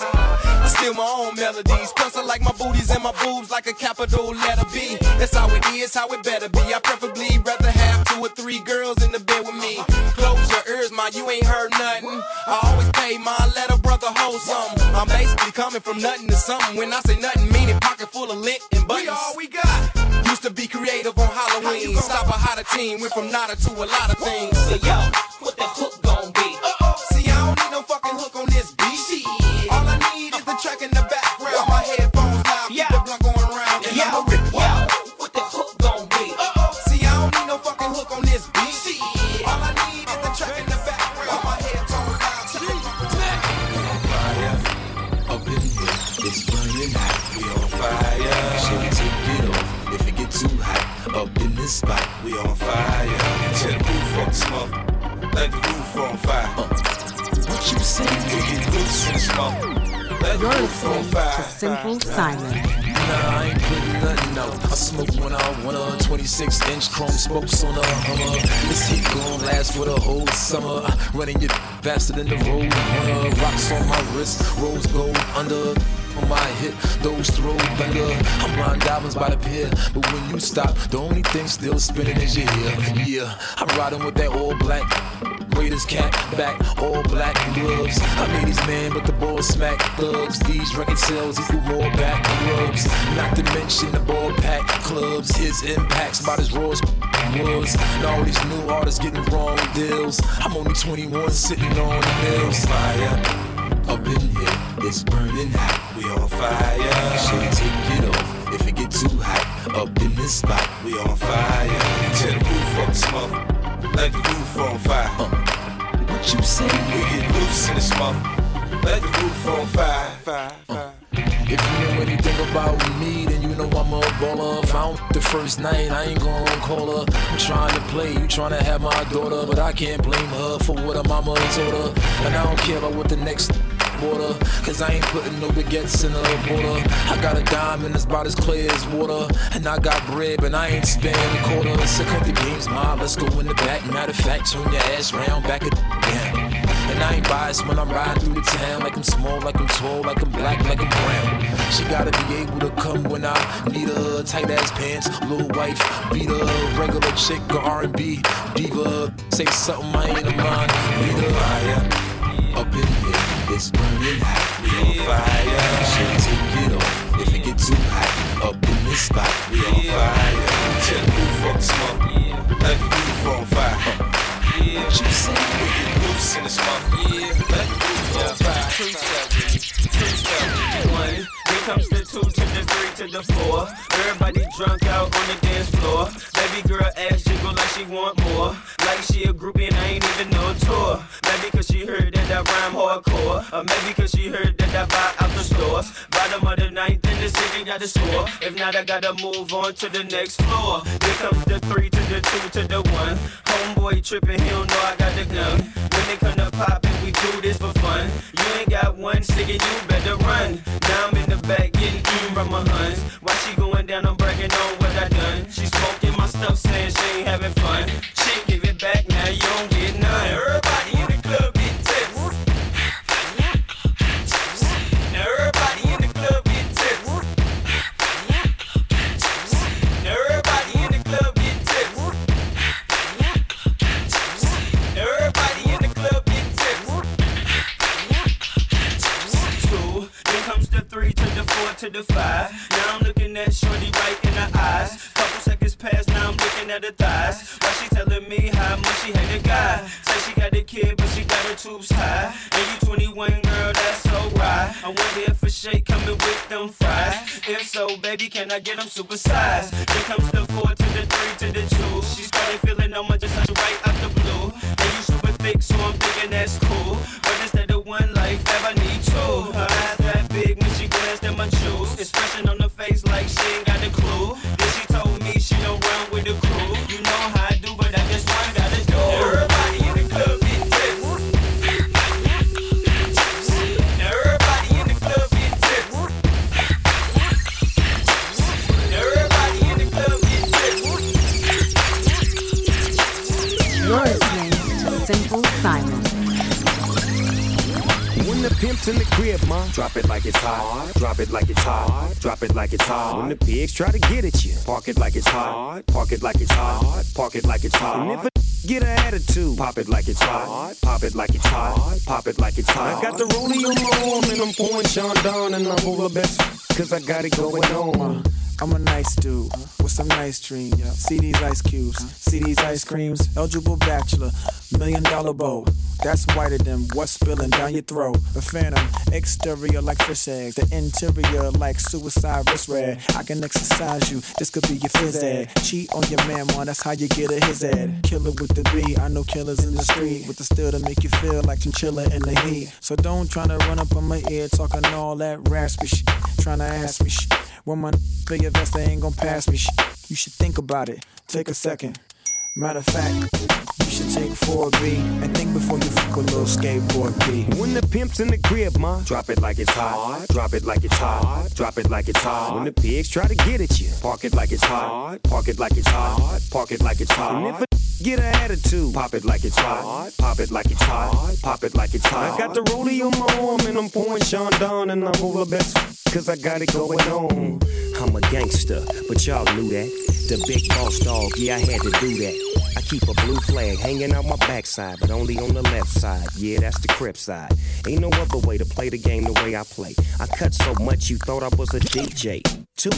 I steal my own melodies. Plus I like my booties and my boobs like a capital letter B. That's how it is, how it better be. I preferably rather have 2 or 3 girls in the bed with me. Close your ears, ma, you ain't heard nothing. I always pay my letter brother hold something. I'm basically coming from nothing to something. When I say nothing, meaning pocket full of lint and buttons. We all we got. Used to be creative on Halloween. Stop a hotter team, went from nada to a lot of things. So yo, what the hook gon' be? See, I don't need no fucking hook on this beat. All I need is the track in the background. My headphones loud, keep the blunt going around. And I'ma rip. Yo, what the hook gon' be? See, I don't need no fucking hook on this beat. All I need is the track in the background. My headphones loud, keep the blunt fire. Up in here, it's burning hot. We on fire. Should take it off if it get too hot. Up in this spot, we on fire. Till the roof on smoke, like the roof on fire. What you say? We get loose in the smoke, like the roof on fire. Simple Simon. Nah, I ain't putting nothing out. I smoke when I wanna. 26-inch chrome spokes on a Hummer. This heat gon' last for the whole summer. Running it faster than the road runner. Rocks on my wrist, rose gold under. On my hip, those throw thunder. I'm blind diamonds by the pier, but when you stop, the only thing still spinning is your hair. Yeah, I'm riding with that all black Raiders cap back, all black gloves. I made these man, but the ball smack thugs. These record sales equal more back rubs. Not to mention the ball pack clubs. His impacts about as raw as was. Now all these new artists getting wrong deals. I'm only 21 sitting on the hills. Fire. Up in here, it's burning hot. We on fire. Should take it off if it get too hot. Up in this spot, we on fire. Till the roof on smoke, like the roof on fire. What you say? We get loose in the smoke, like the roof on fire. If you know anything about me, then you know I'm a baller. If I don't the first night, I ain't gon' call her. I'm trying to play, you trying to have my daughter, but I can't blame her for what her mama told her. And I don't care about what the next border, cause I ain't putting no baguettes in the border. I got a diamond that's about as clear as water, and I got bread, but I ain't spending a quarter. Sick of the games, ma, let's go in the back. Matter of fact, turn your ass round, back it down. And I ain't biased when I'm riding through the town. Like I'm small, like I'm tall, like I'm black, like I'm brown. She gotta be able to come when I need her. Tight ass pants, little wife, beat her. Regular chick or R&B diva. Say something I ain't a mind. Beat her. Fire. Up in here, it's burning hot. We on fire. Should take it off if it get too hot. Up in this spot, we on fire. Till the roof on smoke, like the roof on fire. What you say? We get loose in the smoke, like the roof on fire. One, here comes the 2 to the 3 to the 4. Everybody drunk out on the dance floor. Baby girl ass jiggle like she she want more. Like she a groupie and I ain't even no tour. Maybe cause she heard that I rhyme hardcore. Or maybe cause she heard that I buy out the stores. Bottom of the ninth in the city got the score. If not, I gotta move on to the next floor. Here comes the 3 to the 2 to the 1. Homeboy tripping, he don't know I got the gun. When they come to poppin', we do this for fun. You ain't got one cigarette, you better run. Now I'm in the back getting from my huns. While she going down, I'm bragging on what I done. She smoking my stuff, saying she ain't having fun. She give it back, now you don't get none. Everybody in the club get tips. Now everybody in the club get tips. Now everybody in the club get tips. Now everybody in the club get tips. 2, then comes the 3 to the 4 to the 5. Now I'm looking at shorty right in the eyes. Couple seconds pass, now I'm looking at her thighs. While she telling me how much she hate a guy. Say she got a kid, but she got her tubes high. And you 21, girl, that's so right. I wonder if a shake coming with them fries. If so, baby, can I get them supersized? Then comes the 4 to the 3 to the 2. She started feeling on my just touch right out the blue. And you super thick, so I'm thinking that's cool. But instead of one life, I need 2. Her eyes that big when she glanced at my shoes. Expression on her face like she ain't got a clue. Then she told me she don't run with the crew. You know how I do, but I just one gotta do. Everybody in the club get tips. Now everybody in the club get tips. Now everybody in the club get tips. You're listening to Simple Simon. When the pimp's in the crib, ma, drop it like it's hot. Drop it like it's hot. Drop it like it's hot. When the pigs try to get at you, park it like it's hot. Park it like it's hot. Park it like it's hot. And if a get an attitude, pop it like it's hot. Pop it like it's hot. Pop it like it's hot. I got the rollie on my arm and I'm pouring Sean down and I'm all the best cause I got it going on. I'm a nice dude with some nice dreams. See these ice cubes, see these ice creams. Eligible bachelor, $1 million bow. That's whiter than what's spilling down your throat. A phantom, exterior like fish eggs. The interior like suicide wrist red. I can exercise you, this could be your phys ed. Cheat on your man, man, that's how you get a his ed. Killer with the B, I know killers in the street. With the steel to make you feel like chinchilla in the heat. So don't tryna run up on my ear talking all that raspy shit. Tryna ask me shit. When my big investor ain't gon' pass me shit. You should think about it, take a second. Matter of fact, you should take 4B and think before you fuck a little skateboard B. When the pimp's in the crib, ma, drop it like it's hot. Drop it like it's hot. Drop it like it's hot. When the pigs try to get at you, park it like it's hot. Park it like it's hot. Park it like it's hot. And if a get an attitude, pop it like it's hot. Pop it like it's hot. Pop it like it's hot. I got the rollie on my arm and I'm pouring Sean down and I'm over best cause I got it going on. I'm a gangster, but y'all knew that. The big boss dog, yeah, I had to do that. I keep a blue flag hanging out my backside, but only on the left side. Yeah, that's the Crip side. Ain't no other way to play the game the way I play. I cut so much you thought I was a DJ. 2,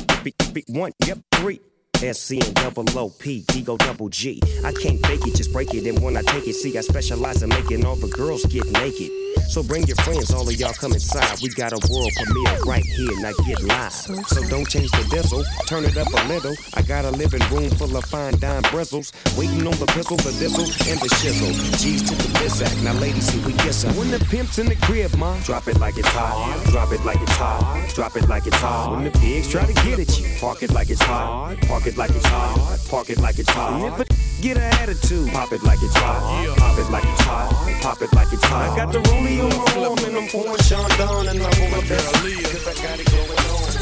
1, yep, 3. SC and double OP, Ego double G. I can't fake it, just break it. And when I take it, see, I specialize in making all the girls get naked. So bring your friends, all of y'all come inside. We got a world premiere right here, now get live. So don't change the diesel, turn it up a little. I got a living room full of fine dime bristles. Waiting on the pistol, the diesel, and the shizzle. G's to the bizac, now ladies, here we get some. When the pimp's in the crib, ma, drop it like it's hot. Drop it like it's hot. Drop it like it's hot. When the pigs try to get at you, park it like it's hot. Park it like it's hot. Park it like it's hot. And if a get an attitude, pop it like it's hot. Pop it like it's hot. Pop it like it's hot. I got the rollie on my arm and I'm pouring Sean down and I'm over there cause I got it going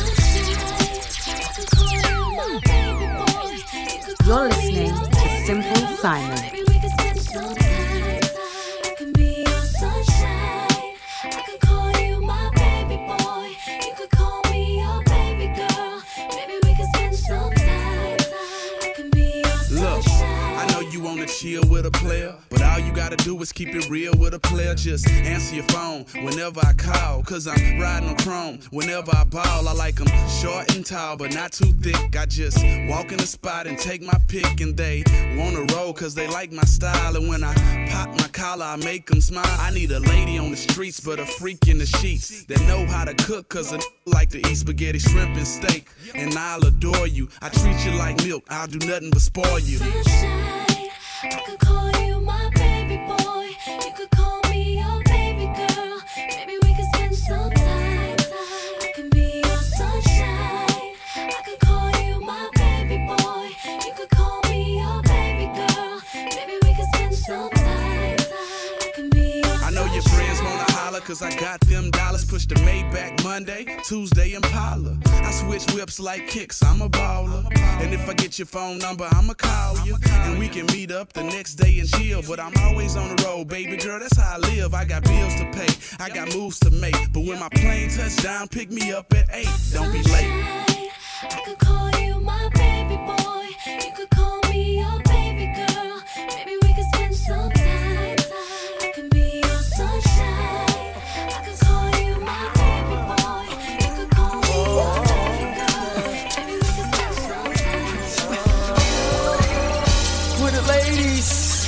on. You're listening to Simple Simon. Chill with a player, but all you gotta do is keep it real with a player. Just answer your phone whenever I call, cause I'm riding on chrome. Whenever I ball, I like them short and tall, but not too thick. I just walk in the spot and take my pick, and they wanna roll cause they like my style. And when I pop my collar, I make them smile. I need a lady on the streets, but a freak in the sheets that know how to cook, cause I like to eat spaghetti, shrimp, and steak. And I'll adore you, I treat you like milk, I'll do nothing but spoil you. Sunshine, holler, cause I got them dollars. Push the Maybach Monday, Tuesday Impala. I switch whips like kicks, I'm a baller. And if I get your phone number, I'ma call you. And we can meet up the next day and chill. But I'm always on the road, baby girl, that's how I live. I got bills to pay, I got moves to make. But when my plane touch down, pick me up at 8. Don't be late. I could call you my baby boy. You could call me your baby girl. Maybe we could spend some time. I can be your sunshine. I could call you my baby boy. You could call me your baby girl. Maybe we could spend some time. For the ladies.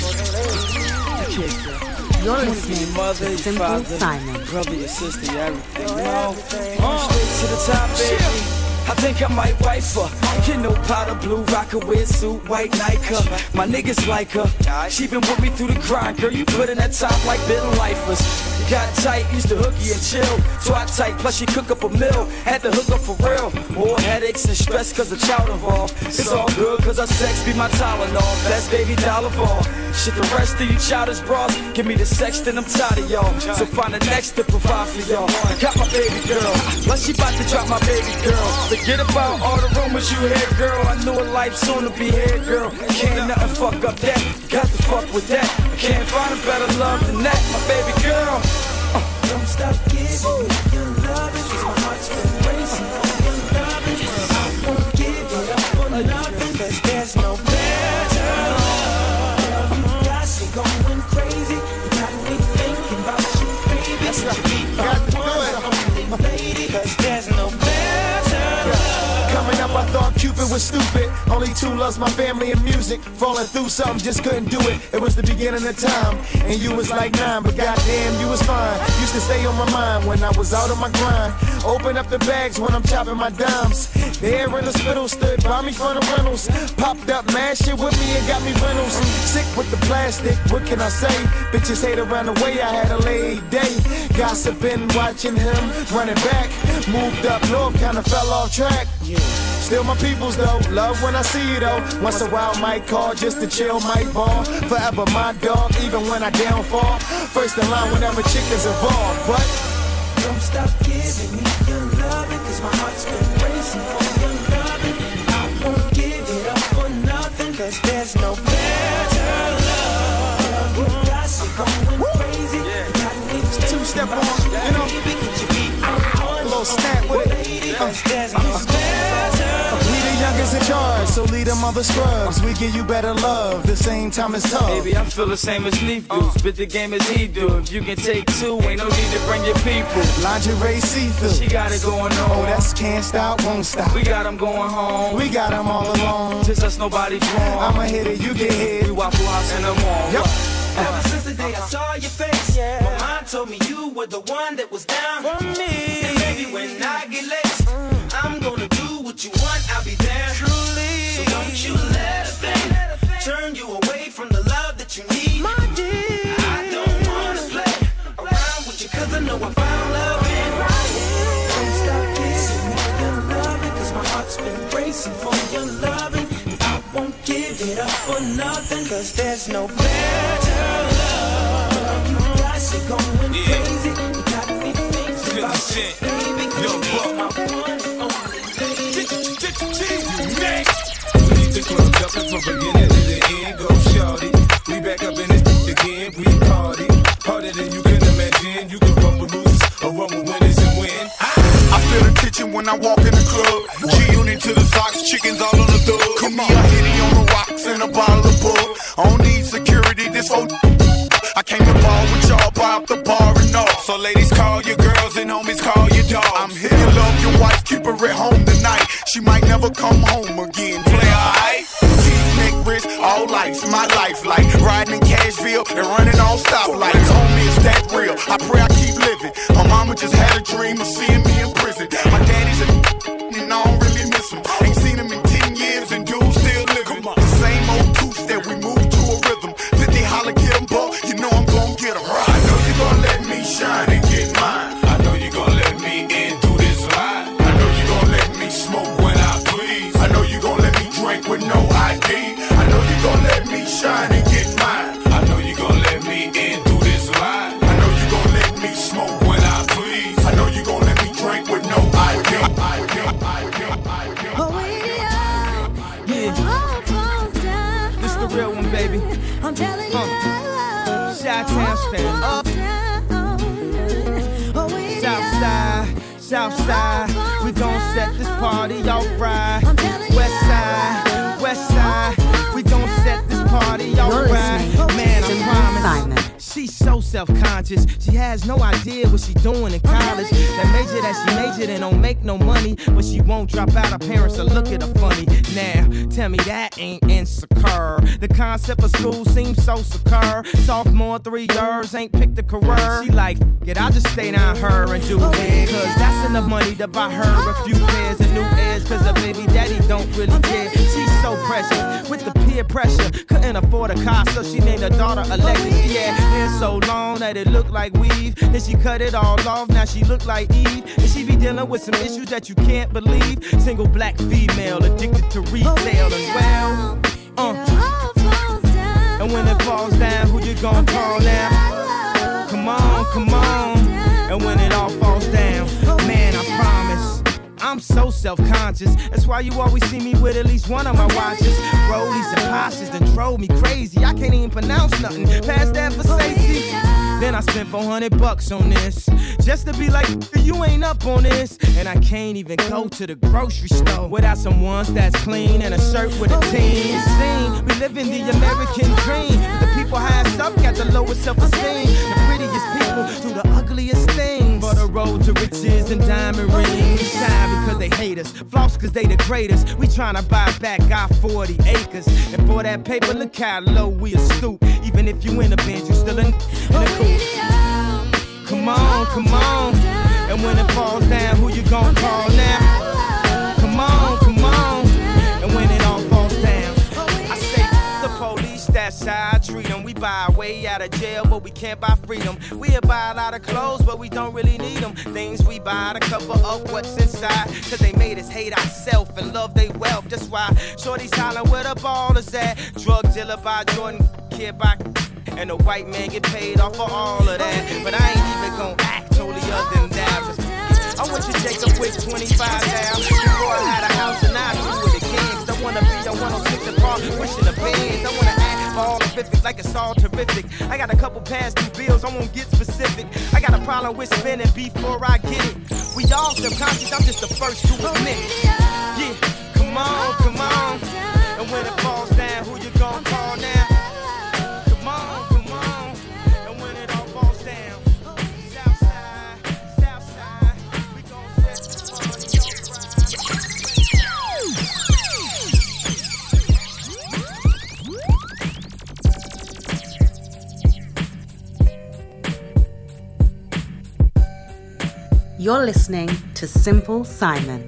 You're listening to your mother, your Simple father, Simon. your brother, your sister, your everything. You know, straight to the top, baby. I think I might wife her. You know, powder blue, rocker with suit, white Nike. My niggas like her. She been with me through the grind, girl. You put in that top like bitten lifers. Got tight, used to hooky and chill. Twat tight, plus she cook up a meal. Had to hook up for real. More headaches and stress cause the child involved. It's all good cause her sex be my Tylenol. Best baby dollar ball. Shit, the rest of you childish bras. Give me the sex, then I'm tired of y'all. So find the next to provide for y'all. Got my baby girl. Plus she about to drop my baby girl. Forget about all the rumors you hear, girl. I knew a life soon to be here, girl. Can't nothing fuck up that. Got to fuck with that. I can't find a better love than that, my baby girl. Don't stop giving me your loving, 'cause my heart's been racing for your loving. I won't give it up for nothing, 'cause there's no better love. Girl, you got me going crazy. You got me thinking about you, baby. That's right. Got to do it, lady, 'cause there's no better love. Coming up, I thought Cupid was stupid. Only two loves my family and music. Falling through something, just couldn't do it. It was the beginning of time, and you was like 9, but goddamn, you was fine. Used to stay on my mind when I was out on my grind. Open up the bags when I'm chopping my dimes. There in the spittle stood by me for the rentals. Popped up mad shit with me and got me rentals. Sick with the plastic, what can I say? Bitches hate around the way I had a late day. Gossiping, watching him running back. Moved up north, kinda fell off track. Still my peoples though, love when I see you though. Once a while might call just to chill, might ball. Forever my dog, even when I downfall. First in line whenever chickens involved, but don't stop giving me your loving, 'cause my heart's been racing for your loving. I won't give it up for nothing, 'cause there's no better love. You got me going crazy. You got me two-step on, you know, a little snap with it. There's no better. We the youngest in charge, so lead them other scrubs. We give you better love, the same time as tough. Baby, I feel the same as Leaf do. Spit the game as he do. If you can take two, ain't no need to bring your people. Lingerie see-through. She got it going on. Oh, that's can't stop, won't stop. We got them going home. We got them all alone. Just us, nobody's wrong. I'ma hit it, you get hit. We Waffle House in the morning. Yep. Ever since the day I saw your face, my mind told me you were the one that was down for me. And baby, when I get laced, I'm gonna do what you want, I'll be there. Truly. So don't you let a thing turn you away from the love that you need. My dear, I don't wanna play around with you, 'cause I know I found love in right here. Don't stop giving me your loving, 'cause my heart's been racing for your loving. I won't give it up for nothing, 'cause there's no better love. You got me going crazy. You got me thinking about shit, baby. Yo, you're my one and only Leave the club jumping from beginning to the end. Go shorty, we back up in this again. We party harder than you can imagine. You can run with losers or run with winners and win. I feel the tension when I walk in the club. G-Unit to the socks, chickens all on the thug. Come on, a hitty on the rocks and a bottle of bug. I don't need security, this whole I came to ball with y'all, buy up the bar and all. So ladies, call your girls and homies, call your dogs. I'm here to love your wife, keep her at home tonight. She might never come home again. Play alright? Teeth, neck, wrist, all lights, my life like riding in Cashville and running all stoplights. Homie, it's that real. I pray I keep living. My mama just had a dream of seeing me in prison. My daddy's a and I don't really miss him. Ain't seen him in 10 years and dude's still living. The same old two-step, we moved to a rhythm. 50 holler, get him, buck, you know I'm gon' get him. I know you gon' let me shine and get mine. I know you gon' let me in through this line. I know you gon' let me smoke when I please. I know you gon' let me drink with no ID. I know you gon' let me shine and get mine. I know you gon' let me in through this line. I know you gon' let me smoke when the real one, baby. I'm telling you, Chi-Town stand up. South side, we gon' set this party off right. West side, we gon' set this party off right. Man, I promise. She's so self-conscious. She has no idea what she doing in college. That major that she majored in don't make no money, but she won't drop out. Her parents will look at her funny. Now, tell me that ain't insecure. The concept of school seems so secure. Sophomore 3 years, ain't picked a career. She like, it, I'll just stay down her and do it. Cause that's enough money to buy her a few pairs of new ears. Cause her baby daddy don't really care. She's so precious with the peer pressure. Couldn't afford a car, so she named her daughter Alexis. Yeah, so long that it looked like weave. Then she cut it all off, now she look like Eve. And she be dealing with some issues that you can't believe. Single black female addicted to retail and well. And when it falls down, who you gon' call now? Come on. And when it all falls down, man, I promise. I'm so self-conscious. That's why you always see me with at least one of my watches. Rollies and Porsches done drove me crazy. I can't even pronounce nothing past that for safety. Then I spent $400 on this, just to be like, you ain't up on this. And I can't even go to the grocery store without some ones that's clean and a shirt with a team. Scene, we living the American dream. The people highest up got the lowest self-esteem. The prettiest people do the ugliest things. For the road to riches and diamond rings. Shine because they hate us, floss cause they the greatest. We tryna buy back our 40 acres. And for that paper, look how low we a stoop. Even if you in the bench, you still in the coop. Come on. And when it falls down, who you gon' call now? Come on. And when it all falls down, I say the police, that's how I treat them. We buy our way out of jail, but we can't buy freedom. We'll buy a lot of clothes, but we don't really need them. Things we buy to cover up what's inside. Cause they made us hate ourselves and love they wealth. That's why Shorty's hollering where the ball is at. Drug dealer by Jordan, kid by and the white man get paid off for all of that. But I ain't even gon' act totally other than that. I went to Jacob with 25 down before I had a house, and I do it again. Cause I wanna be a 106 and Park, wishing the bands. I wanna act all terrific, like it's all terrific. I got a couple past due bills, I won't get specific. I got a problem with spending before I get it. We all subconscious, I'm just the first to admit it. Yeah, come on. And when it falls down, who you gon' call now? Come on. And when it all falls down, Southside, we gon' set the party You're listening to Simple Simon.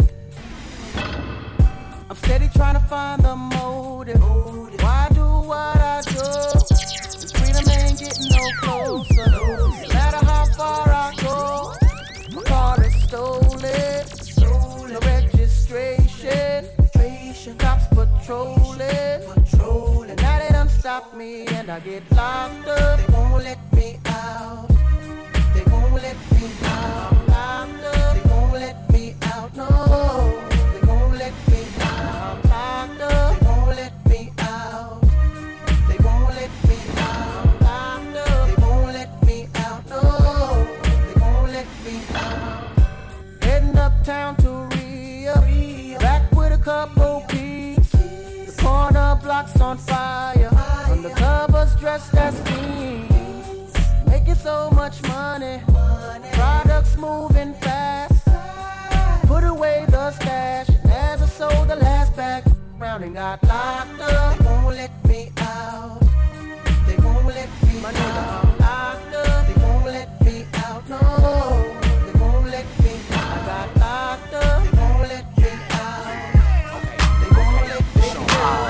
I'm steady trying to find the motive. Why do what I do? The freedom ain't getting no closer. No matter how far I go, my car is stolen. No registration. Cops patrolling. Now they done stop me and I get locked up. They won't let me out. They won't let me out. Locked up. They won't let me out. No. They won't let me out. Locked up. They won't let me out. They won't let me out. Locked up. They won't let me out. No. They won't let me out. Heading uptown to Rio. Back with a couple keys. The corner block's on fire. Undercovers dressed as fiends. Making so much money. Products moving fast. Put away the stash. And as I sold the last bag round and got locked up. They won't let me out. They won't let me out. Locked up. They won't let me out. No. They won't let me out. I got locked up. They won't let me out. They won't let me out.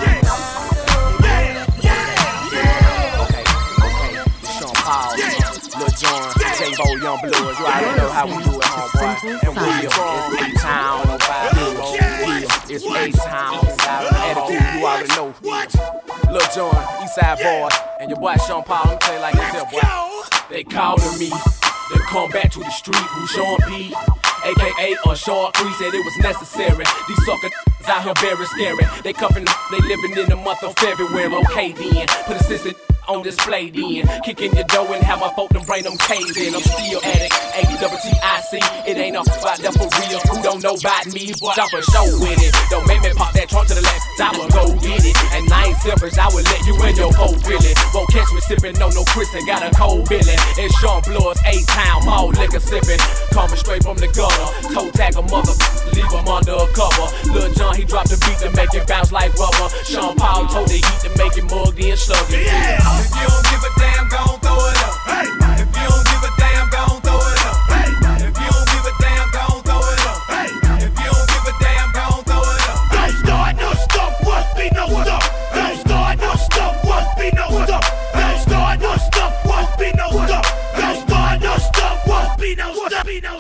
Lil Jon, J-Bo, Young Blues, you already know how we do it, homeboy. And we it's A-Town on 5 it's A-Town on 5 Attitude, you already know. Lil Jon, Eastside Boy, and your boy Sean Paul, let me tell you like this here, boy. They calling me to come back to the street, who Sean P. aka on short crease, said it was necessary. These sucker out here very scary. They cuffin', they living in the month of February. Okay then, put a sister on display then. Kick in your dough and have my folk to bring them K's in. I'm still addict, ADWTIC. It ain't up about that for real. Who don't know about me, but I'm for show with it. Don't make me pop that trunk to the left, I will go get it. And I ain't selfish, I will let you in your cold billy. Won't catch me sippin', no Chris and got a cold billy. It's Sean Blood's A-Town, all liquor sippin'. Coming straight from the gutter. Toe tag a mother, leave him under a cover. Lil John, he dropped the beat to make it bounce like rubber. Sean Paul told the heat to make it mugged in sluggy. Yeah. If you don't give a damn, gon' throw it up. Hey. If you don't give a damn, gon' throw it up. Hey. If you don't give a damn, gon' throw it up. Hey. If you don't give a damn, gon' throw it up. Don't start no stuff, must be no stuff. Don't start no stuff, must be no stuff. Don't start no stuff, must be no stuff. Don't start no stuff, must be no stuff.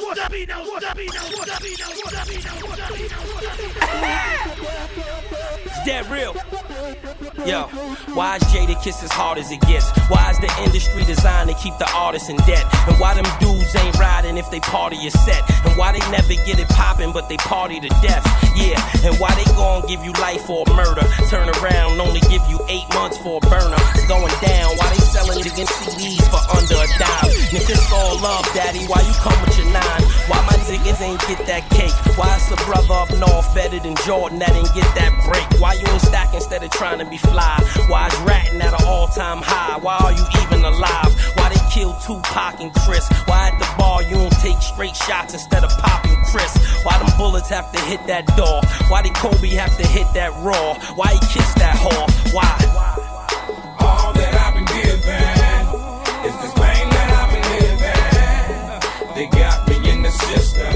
It's that real. Yo, why is Jada Kiss as hard as it gets? Why is the industry designed to keep the artists in debt? And why them dudes ain't riding if they party is set? And why they never get it poppin' but they party to death? Yeah, and why they gon' give you life for a murder? Turn around, only give you 8 months for a burner. It's going down, why they selling it in CDs for under a dime? And if it's all love, daddy, why you come with your 9? Why my niggas ain't get that cake? Why is a brother up north better than Jordan that ain't get that break? Why you ain't stack instead of trying to be fly? Why is ratting at an all-time high? Why are you even alive? Why they kill Tupac and Chris? Why at the bar you don't take straight shots instead of popping Chris? Why them bullets have to hit that door? Why did Kobe have to hit that raw? Why he kissed that whore? Why? All that I've been given is this pain that I've been living. They got me in the system.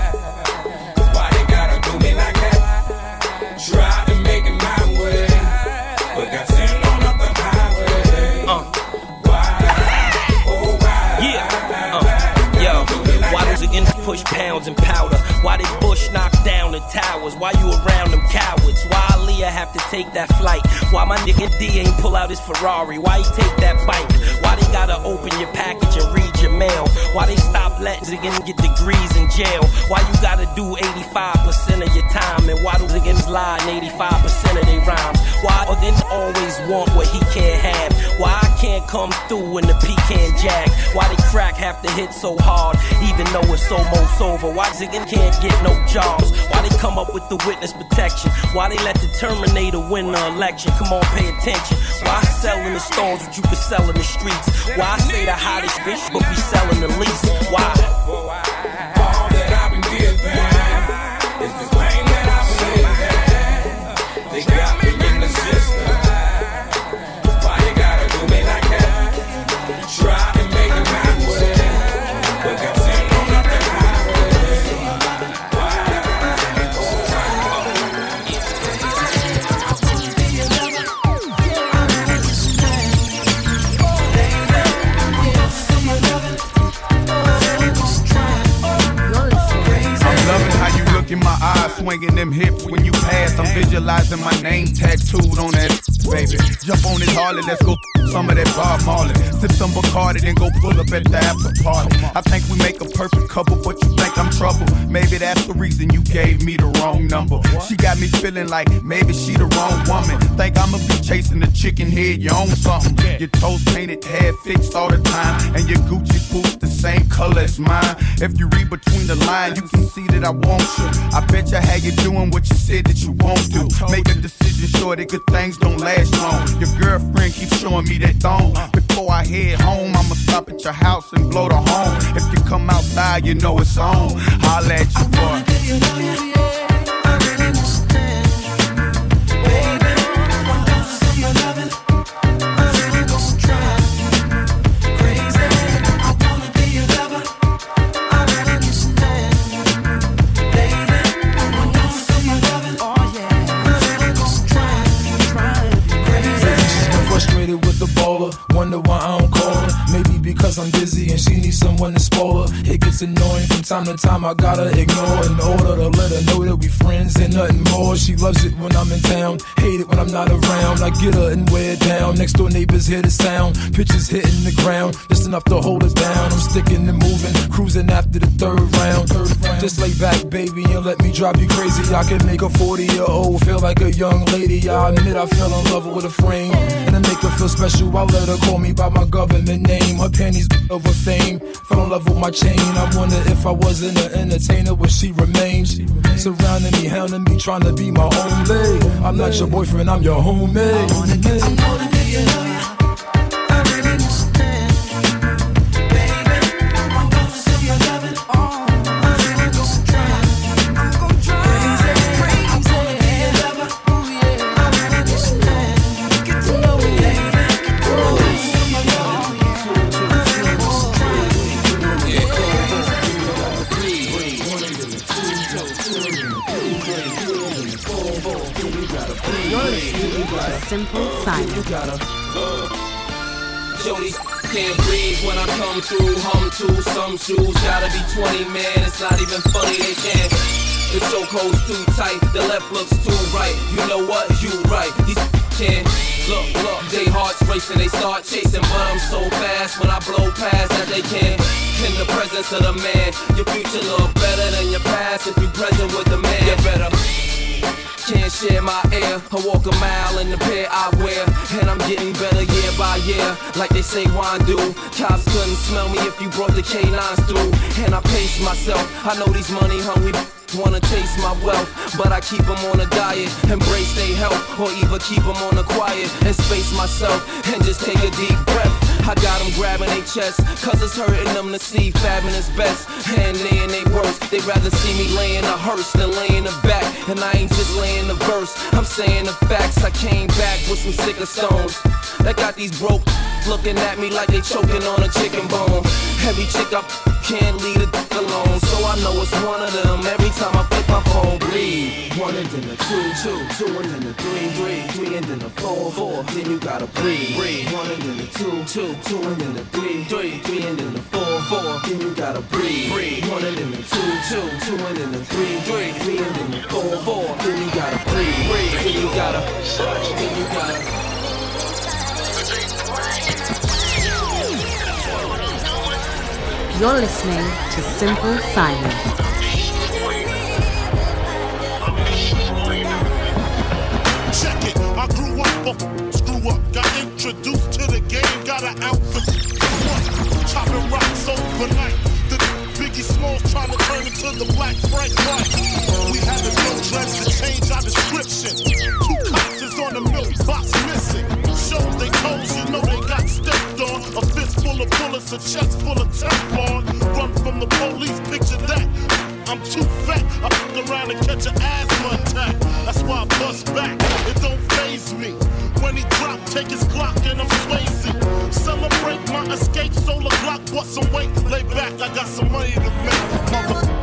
Why they gotta do me like that? Try to make it my way, but got sent on up the highway. Why? Oh, why? Yeah. Yo, why does again push pounds and powder? Why they Bush knock down the towers? Why you around them cowards? Why Aaliyah have to take that flight? Why my nigga D ain't pull out his Ferrari? Why he take that bike? Why they gotta open your package and read your mail? Why they stop letting niggas get degrees in jail? Why you gotta do 85% of your time? And why do niggas lie in 85% of their rhymes? Why or then always want what he can't have? Why I can't come through when the pecan jag? Why they crack have to hit so hard even though it's almost over? Why niggas can't get no jobs? Why they come up with the witness protection? Why they let the Terminator win the election? Come on, pay attention. Why I sell in the stores what you can sell in the streets? Why I say the hottest bitch but be selling the least? Why? All that I've been given is this pain that I've been living. They got me in the system. Why they gotta do me like that? Try to make it my way, but got sent on up the highway. In my eyes, swinging them hips when you pass. I'm visualizing my name tattooed on that baby. Jump on this Harley, let's go some of that Bob Marley. Sip some Bacardi, then go pull up at the after party. I think we make a perfect couple, but you think I'm trouble. Maybe that's the reason you gave me the wrong number. She got me feeling like maybe she the wrong woman. Think I'ma be chasing the chicken head, you own something. Your toes painted, hair fixed all the time, and your Gucci boots the same color as mine. If you read between the lines, you can see that I want you. I bet you how you doing what you said that you won't do. Make a decision sure that good things don't last long. Your girlfriend keeps showing me that thong. Before I head home, I'ma stop at your house and blow the horn. If you come outside, you know it's on. Holla at your boy. the baller. Wonder why I don't call her. Maybe because I'm busy and she needs someone to spoil her. It gets annoying from time to time, I gotta ignore in order to let her know that we friends and nothing more. She loves it when I'm in town, hate it when I'm not around. I get her and wear it down. Next door neighbors hear the sound, pitches hitting the ground, just enough to hold us down. I'm sticking and moving, cruising after the third round. Just lay back, baby, and let me drive you crazy. I can make a 40-year-old feel like a young lady. I admit I fell in love with a frame, and to make her feel special, I let her call me by my government name. Her panties over fame, fell in love with my chain. I wonder if I wasn't an entertainer, would she remain? Surrounding me, hounding me, trying to be my only. I'm not your boyfriend, I'm your homie. I wanna be your lover. Simple Simon. Jody can't breathe when I come through. Hum to some shoes, gotta be 20, man. It's not even funny, they can't. The chokehold's too tight, the left looks too right. You know what? You right. These can't. Look, they hearts racing, they start chasing, but I'm so fast when I blow past that they can't. In the presence of the man, your future look better than your past if you present with the man. You better. Can't share my air. I walk a mile in the pair I wear, and I'm getting better year by year, like they say wine do. Cops couldn't smell me if you brought the canines through, and I pace myself. I know these money hungry wanna taste my wealth, but I keep them on a diet, embrace their health, or either keep them on the quiet and space myself and just take a deep breath. I got them grabbing their chest, cause it's hurting them to see fabbing is best, and they in they worst. They'd rather see me laying a hearse than laying a back, and I ain't just laying the verse, I'm saying the facts. I came back with some sicker stones that got these broke looking at me like they choking on a chicken bone. Every chick up can't leave a dick alone, so I know it's one of them. Every time I flip my phone, breathe. One and then the two and then the three and then the four, then you gotta breathe. One and then the two and then the three and then the four, then you gotta breathe. One and then the two and then the three and then the four, then you gotta breathe. Then you gotta. You're listening to Simple Simon. Check it, I grew up, screw up, got introduced to the game, got an ounce of chopping rocks overnight. The Biggie Smalls trying to turn into the Black Frank White. We had to no dreads to change our description. 2 cops is on the milk box missing. Shows they toes, you know they got stepped on. A fist full of bullets, a chest full of Teflon. Run from the police, picture that. I'm too fat, I fuck around and catch an asthma attack. That's why I bust back, it don't faze me. When he drop, take his Glock and I'm Swayze. Celebrate my escape, solar Glock, bust some weight. Lay back, I got some money to make, motherfucker.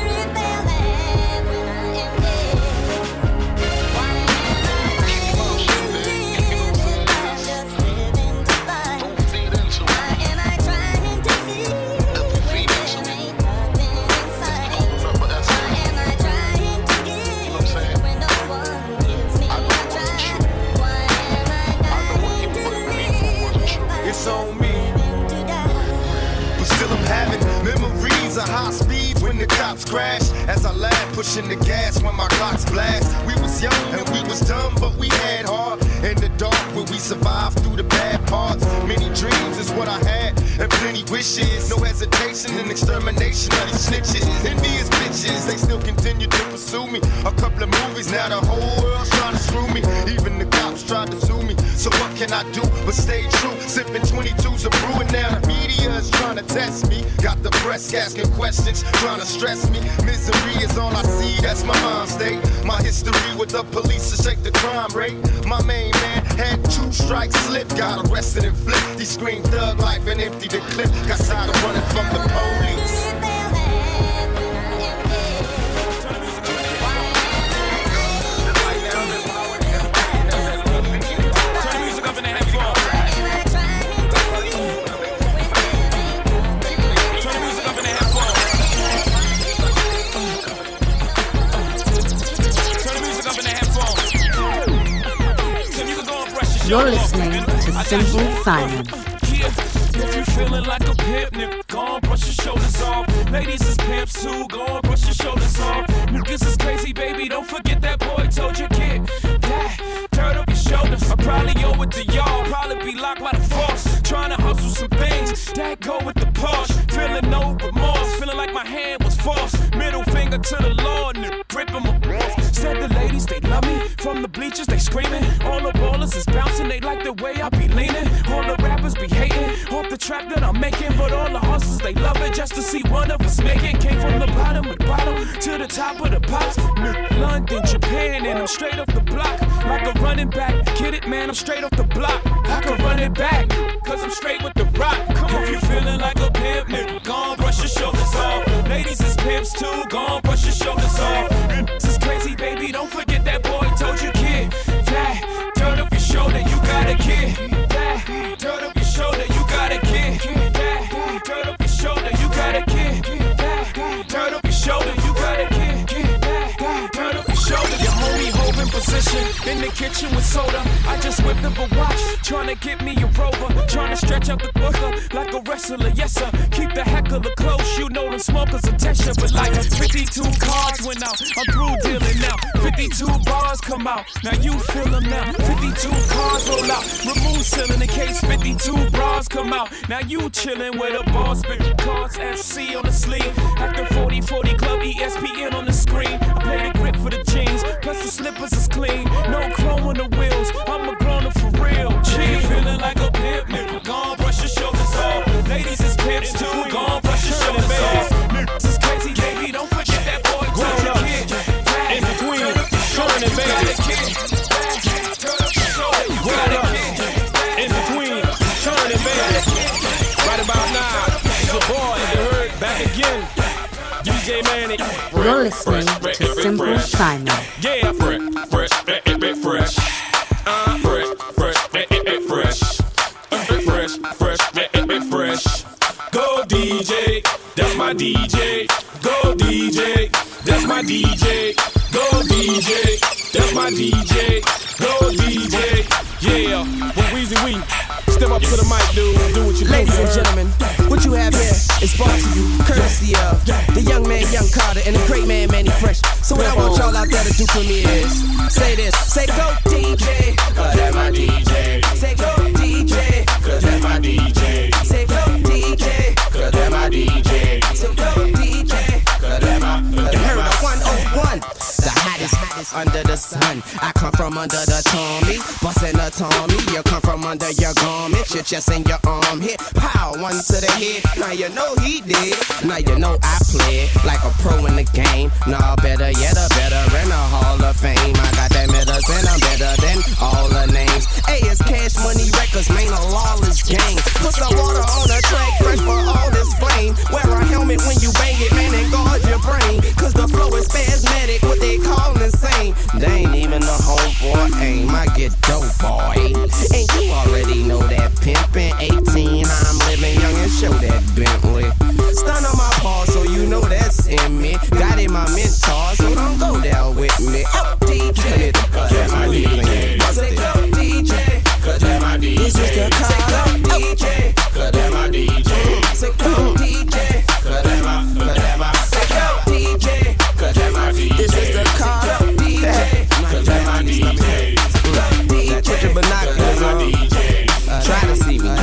High speed when the cops crash. As I laugh, pushing the gas when my clocks blast. We was young and we was dumb, but we had heart. In the dark where we survived through the bad parts. Many dreams is what I had, and plenty wishes. No hesitation and extermination of these snitches. Envious bitches, they still continue to pursue me. A couple of movies, now the whole world's trying to screw me. Even the cops tried to sue me. So what can I do but stay true? Sipping 22s of brew, and now the media is trying to test me. Got the press asking questions, trying to stress me. Misery is all I see, that's my mind state. My history with the police to shake the crime rate. My main man had 2 strikes slip, got arrested and flipped. He screamed thug life and emptied the clip. Got tired of running from the police. You're listening to Simple Simon. If you feeling like a pimp, nigga, go on, brush your shoulders off. Ladies is pimps too, go on, brush your shoulders off. Niggas is crazy, baby, don't forget that boy told you, kid. That, turn up your shoulders. I probably owe it to y'all, probably be locked by the force. Trying to hustle some things, that go with the Porsche. Feeling no remorse, feeling like my hand was forced. Middle finger to the Lord, nigga, gripping my balls. Said the ladies, they love me. From the bleachers, they screaming. All the ballers is bouncing, they like the way I be leaning. All the rappers be hating off the trap that I'm making, but all the hustlers, they love it just to see one of us make it. Came from the bottom of the bottom to the top of the pops. London, Japan, and I'm straight off the block. Like a running back, get it, man, I'm straight off the block. I can run it back, cause I'm straight with the rock. Come on, if you feeling like a pimp, nigga, go on, brush your shoulders off. Ladies is pimps too, go on, brush your shoulders off. This is crazy, baby, don't forget that boy told you, kid. That, turn up your shoulder, you got a kid. That, turn up your shoulder, you got a kid. That, turn up your shoulder, you got a kid. That, turn up your shoulder, you got a kid. That, turn up your shoulder. Your homie hove in position in the kitchen with soda. I just whipped up a watch, trying to get me a Rover, trying to stretch out the booker like a wrestler. Yes sir, keep the heckler close. You know them smokers attention, but like 52 cards went out. I'm through dealing now. 52 bars come out. Now you feel them now. 52 cars roll out. Remove ceiling in case 52 bras come out. Now you chillin' with a boss, big cards SC on the sleeve. Acting 40-40 club ESPN on the screen. I play the grip for the jeans, plus the slippers is clean. No chrome on the wheels. I'm a grown-up for real. Chill, feeling like a pimp, nigga. Go on, brush your shoulders off. Ladies is pimps too. Go on, brush your shoulders off. Niggas is crazy, baby. Don't forget that boy. Grown up, in between, turn it, baby. Grown up, in between, turn it, baby. Right about now, it's your boy, you heard, back again. DJ Manny. You're listening to Simple Simon. Yeah, fresh. Fresh. Go DJ, that's my DJ. Go DJ, that's my DJ. Go DJ, that's my DJ. Go DJ, yeah. Well, Weezy Wee, step up to the mic, dude. Do what you do. Ladies and gentlemen, what you have here is brought to you courtesy of the young man, Young Carter, and the great man, Manny Fresh. So what I want y'all out there to do for me is say this. Say go DJ, cause that's my DJ. Say go DJ, cause that's my DJ. Say go DJ, cause that's my DJ. Say go DJ, cause that's my DJ. You heard of 101, the hottest under the sun. I come from under the Tommy, bustin' a Tommy. You come from under your garment, your chest and your arm hit. Pow, one to the head. Now you know he did. Now you know I played like a pro in the game. Nah, better yet, a veteran, a Hall of Fame. I got that medicine, I'm better than all the names. A is Cash Money Records, man, a lawless gang. Put some water on the track, fresh for all this flame. Wear a helmet when you bang it, man, and guard your brain. Cause the flow is spasmodic, what they call insane. They ain't even the homeboy aim, I get dope, boy. And you already know that pimpin'. 18, I'm living young and show that Bentley. Stun on my paw, so you know that's in me. Got in my mentor, so don't go down with me. Up DJ, cause that's my DJ. Say go DJ, cause that's my DJ. This is the call up DJ, cause that's my DJ. Say go DJ, cause that's my. Say go DJ, cause that's my DJ. This is the call up DJ, cause that's my DJ. Put your binoculars on. Try to see me.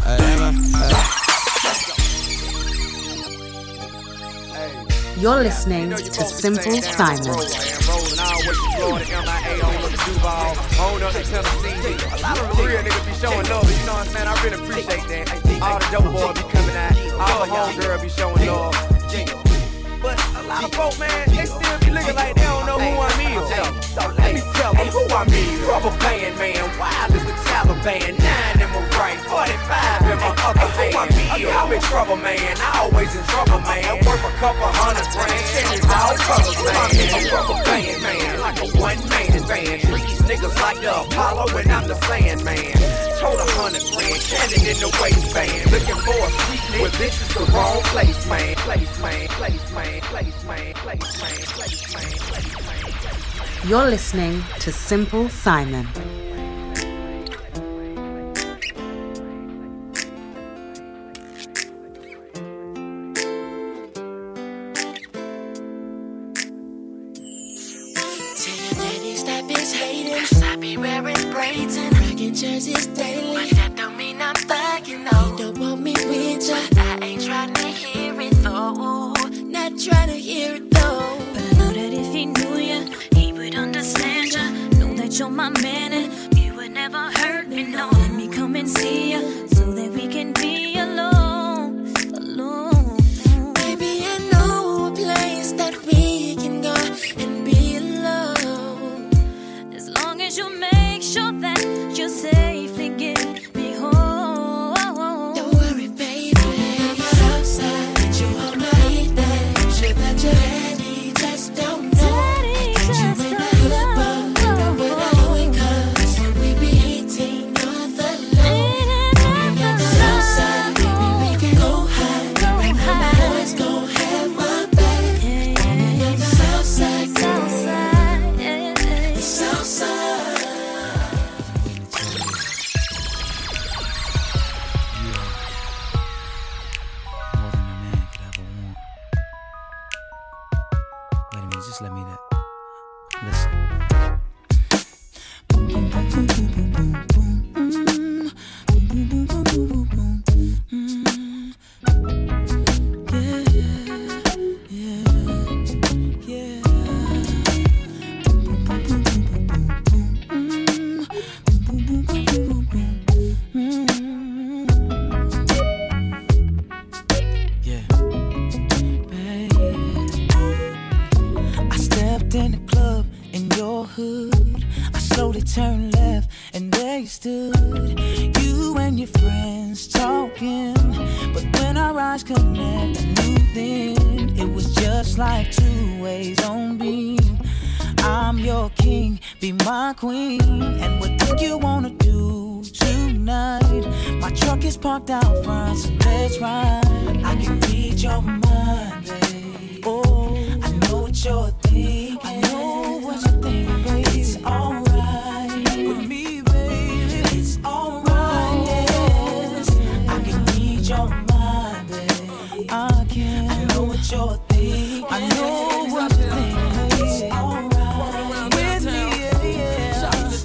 You're listening to Simple Simon. A lot of real niggas be showing love, you know what I'm saying? I really appreciate that. All the dope boys be coming out, all the homegirls be showing love. But a lot of folk, man, they still be looking like they don't know who I is. So let me tell them who I mean. Rubber band, man, wild as the Taliban. 9 in my right, 45 in my other hand. I'm in trouble, man, I always in trouble, man. Worth a couple $100 grand, and it's all colors, man. I'm a rubber band, man, like a one-man band. Treat these niggas like the Apollo, and I'm the Sandman. Told 100 grand, standing in the waistband. Looking for a sweet nigga, well, this is the wrong place, man. You're listening to Simple Simon. waiting. Rocking jerseys daily, but that don't mean I'm thugging, no. You don't want me with ya, but I ain't trying to hear it though. Not trying to hear it though. But I know that if he knew ya, he would understand ya. Know that you're my man and you would never hurt me, no. Let me come and see ya, so that we can be alone, alone. Baby, I know a place that we can go and be alone. As long as you make sure that you safely get me home. Don't worry, baby, I'm outside. Get you on my heat, babe. Sure that you're ready, just don't know. I got you in the hood, but know when I wake up, 'cause when we be eating on the low. Baby, I'm outside, baby, we can go high. Right now my boys gon' have my back. Baby, I'm outside, it's outside. Wait a minute, just let me that. Listen. I stepped in the club in your hood. I slowly turned left and there you stood. You and your friends talking, but when our eyes connect, I knew then it was just like two ways on beam. I'm your king, be my queen. And what do you wanna do tonight? My truck is parked out front, so let's ride. I can read your mind, babe. Oh, I know what you're thinking. I know what you're thinking, baby. It's alright with me, baby. It's alright, yes. I can read your mind, babe. I can. I know what you're thinking. I know what you're thinking, baby. It's alright with me, yeah.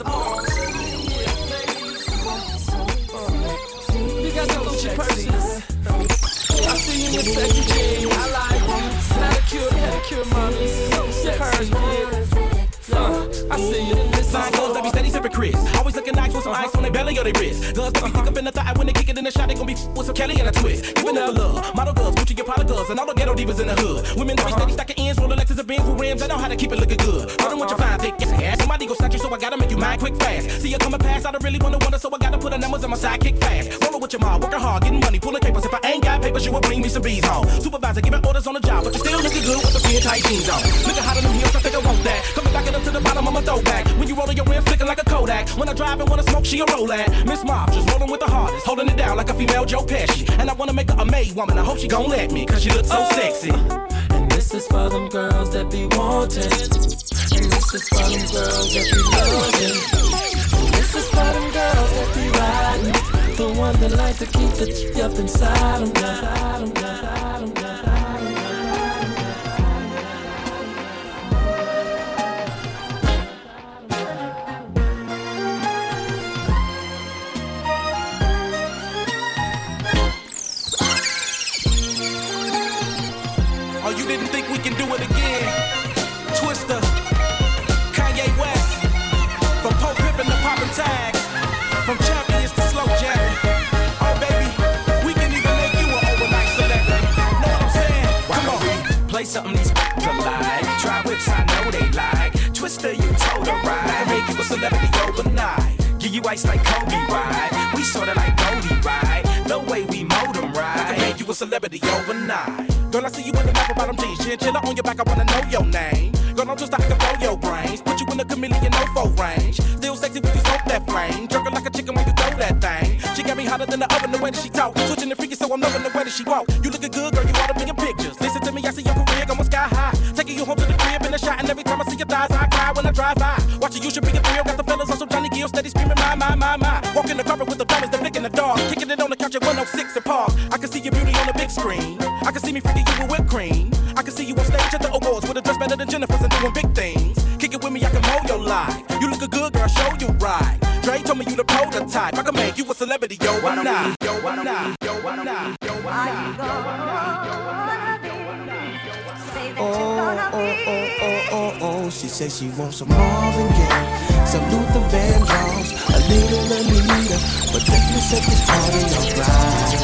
You got the Gucci purses. I see you in your sexy jeans. I like them. Manicure, pedicure, mommy. So sexy. I see you in this. Mine goes, they be steady sipping Chris. Always looking nice with some ice on their belly or their wrist. Girls that be thick up in the thigh when they kick it in the shot, they gon' be with some Kelly and a twist. Giving up love, model girls, Gucci, your Prada girls, and all the ghetto divas in the hood. Women that be steady stacking ends, rolling Lexus and Benz with rims. I know how to keep it looking good. Running with your fine thick ass. Somebody go snatch you, so I gotta make you mine quick fast. See you coming past, I don't really wanna wonder, so I gotta put the numbers on my sidekick fast. Rolling with your mom, working hard, getting money, pulling papers. If I ain't got papers, you will bring me some bees home. Supervisor giving orders on the job, but you still looking good with the skin tight jeans on. Looking hot on them heels, I think I want that. Coming back it up to the bottom of my throwback. When you rolling your rims, flicking like a Kodak. When I drive and wanna smoke, she a roll at. Miss Mob, just rolling with the hardest, holding it down like a female Joe Pesci. And I wanna make her a maid woman. I hope she gon' let me, 'cause she looks so sexy. And this is for them girls that be wanting. And this is for them girls that be loving. And this is for them girls that be riding. The one that like to keep the up inside them. Oh, you didn't think we can do it again? Twister, Kanye West, from Pope Pippin to poppin' tags, from champions to slow jamming. Oh, baby, we can even make you an overnight celebrity. Know what I'm saying? Come on. Play something these like. Try whips, I know they like. Twister, you told her right. I can make you a celebrity overnight. Give you ice like Kobe, right? We sorta like Goldie, right? The way we mold them, right? I can make you a celebrity overnight. Girl, I see you in the apple bottom jeans, chinchilla on your back, I wanna know your name. Girl, I'm just I can blow your brains, put you in the chameleon no-fo range. Still sexy when you smoke that flame, jerking like a chicken when you throw that thing. She got me hotter than the oven, the way that she talk, switching the freaky, so I'm loving the way that she walk. You looking good, girl, you oughta be in pictures. Listen to me, I see your career going sky high, taking you home to the crib in a shot, and every time I see your thighs, I cry when I drive by. Watching you should be a thrill, got the fellas on some Johnny Gill, steady screaming my. Walking the carpet with the diamonds, they're flicking the dog, kicking it on the couch at 106 and Park. I can see your beauty on the big screen. I can see me freaking you with whipped cream. I can see you on stage at the awards with a dress better than Jennifer's and doing big things. Kick it with me, I can mold your life. You looking good, girl, show you right. Dre type. I can make you a celebrity, yo, why not? Yo, why not? Yo, why not? Yo, why Oh, she says she wants some Marvin Gaye, some Luther Vandross, a little Anita, but definitely set this party alright.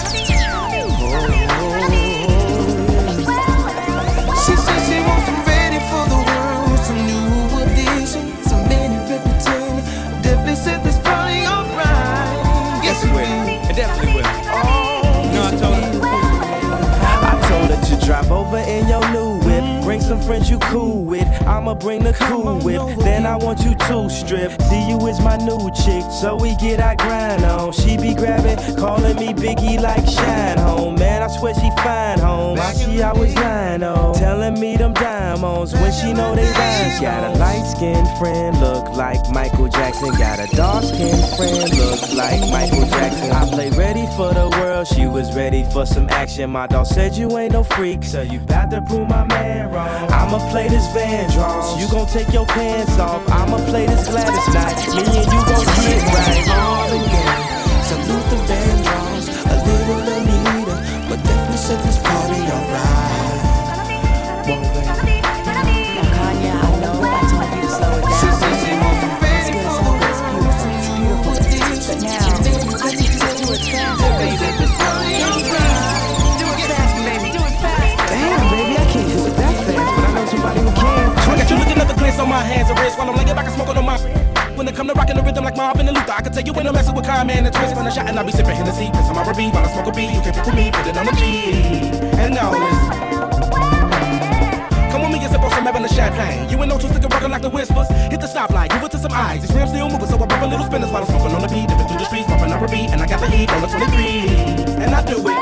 She says she wants some ready for the world, some new edition, some many repertoire, definitely set this party alright. Yes, it will. It definitely will. No, I told her to drive over in your new whip. Bring some friends you cool with. I'ma bring the cool whip. Then I want you to strip. See you is my new chick, so we get our grind on. She be grabbing, calling me Biggie like Shine Home. Man, I swear she fine home. Why she always lying on? Telling me them diamonds when she know they rhyme. She got a light-skinned friend, look like Michael Jackson. Got a dark-skinned friend, look like Michael Jackson. I play ready for the world. She was ready for some action. My dog said you ain't no freak, so you bout to prove my man wrong. I'ma play this Vandross, you gon' take your pants off. I'ma play this Gladys Knight, me and you gon' get right. Marvin Gaye, some Luther Vandross, a little Anita, but definitely set this party alright. Kanye, I know I told you to slow it down. She said she wants to ready for the world. It's beautiful, but now I need you to do it faster, baby. Do it faster, baby. Do it faster. Damn, baby, I can't do it that fast, but I know somebody who can. I got you looking at the glitz on my hands and wrists while I'm laying back and smoking on my. When it come to rocking the rhythm like Marvin and Luther, I can tell you ain't no messing with Kanye and Twist. When I shot and I be sipping Hennessy, piss on my R&B while I smoke a B. You can't pick with me, put it on the G. And now listen. Come with me and sip on some Evan champagne. You ain't no two-sticker rockin' like the Whispers. Hit the stoplight, give it to some eyes. These rims still moving, so I pop a little spinners while I'm smoking on the beat. Dipping through the streets, popping up a beat, and I got the heat on the 23. And I do it.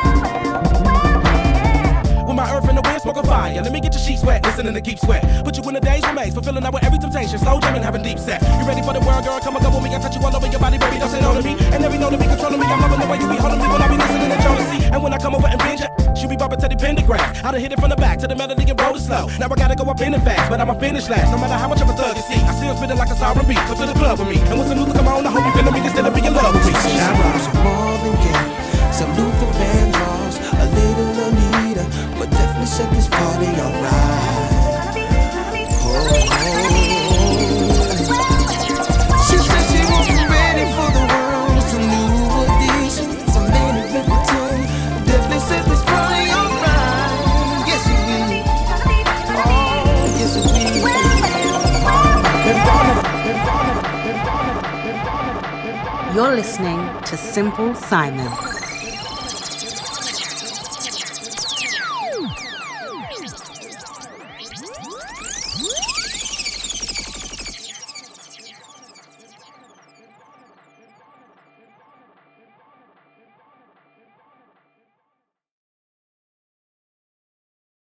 With my earth and the wind, smoking fire. Let me get your sheets wet, listening to Keep Sweat. Put you in the days remains, fulfilling out with every temptation. Slow jamming, having deep set. You ready for the world, girl? Come and go with me. I touch you all over your body, baby. Don't say no to me. And every note to be controlling me. I'm loving the way you be holding me when I be listening to Jodeci. And when I come over and binge it, she be bumping to the pentagram. I done hit it from the back to the melody and roll it slow. Now I gotta go up in it fast, but I'ma finish last. No matter how much of a thug you see, I still spitting like a sour beat. Come to the club with me. And when some Luther come on, I hope you feeling me instead of being in love with me. Shine rock. Some Marvin Gaye, some Luther Vandross, a little Anita, but definitely set this party alright. She said she wants to be ready for the world, some new edition, some many repertoire, definitely set this party alright. Yes it will. Oh, yes it will. You're listening to Simple Simon.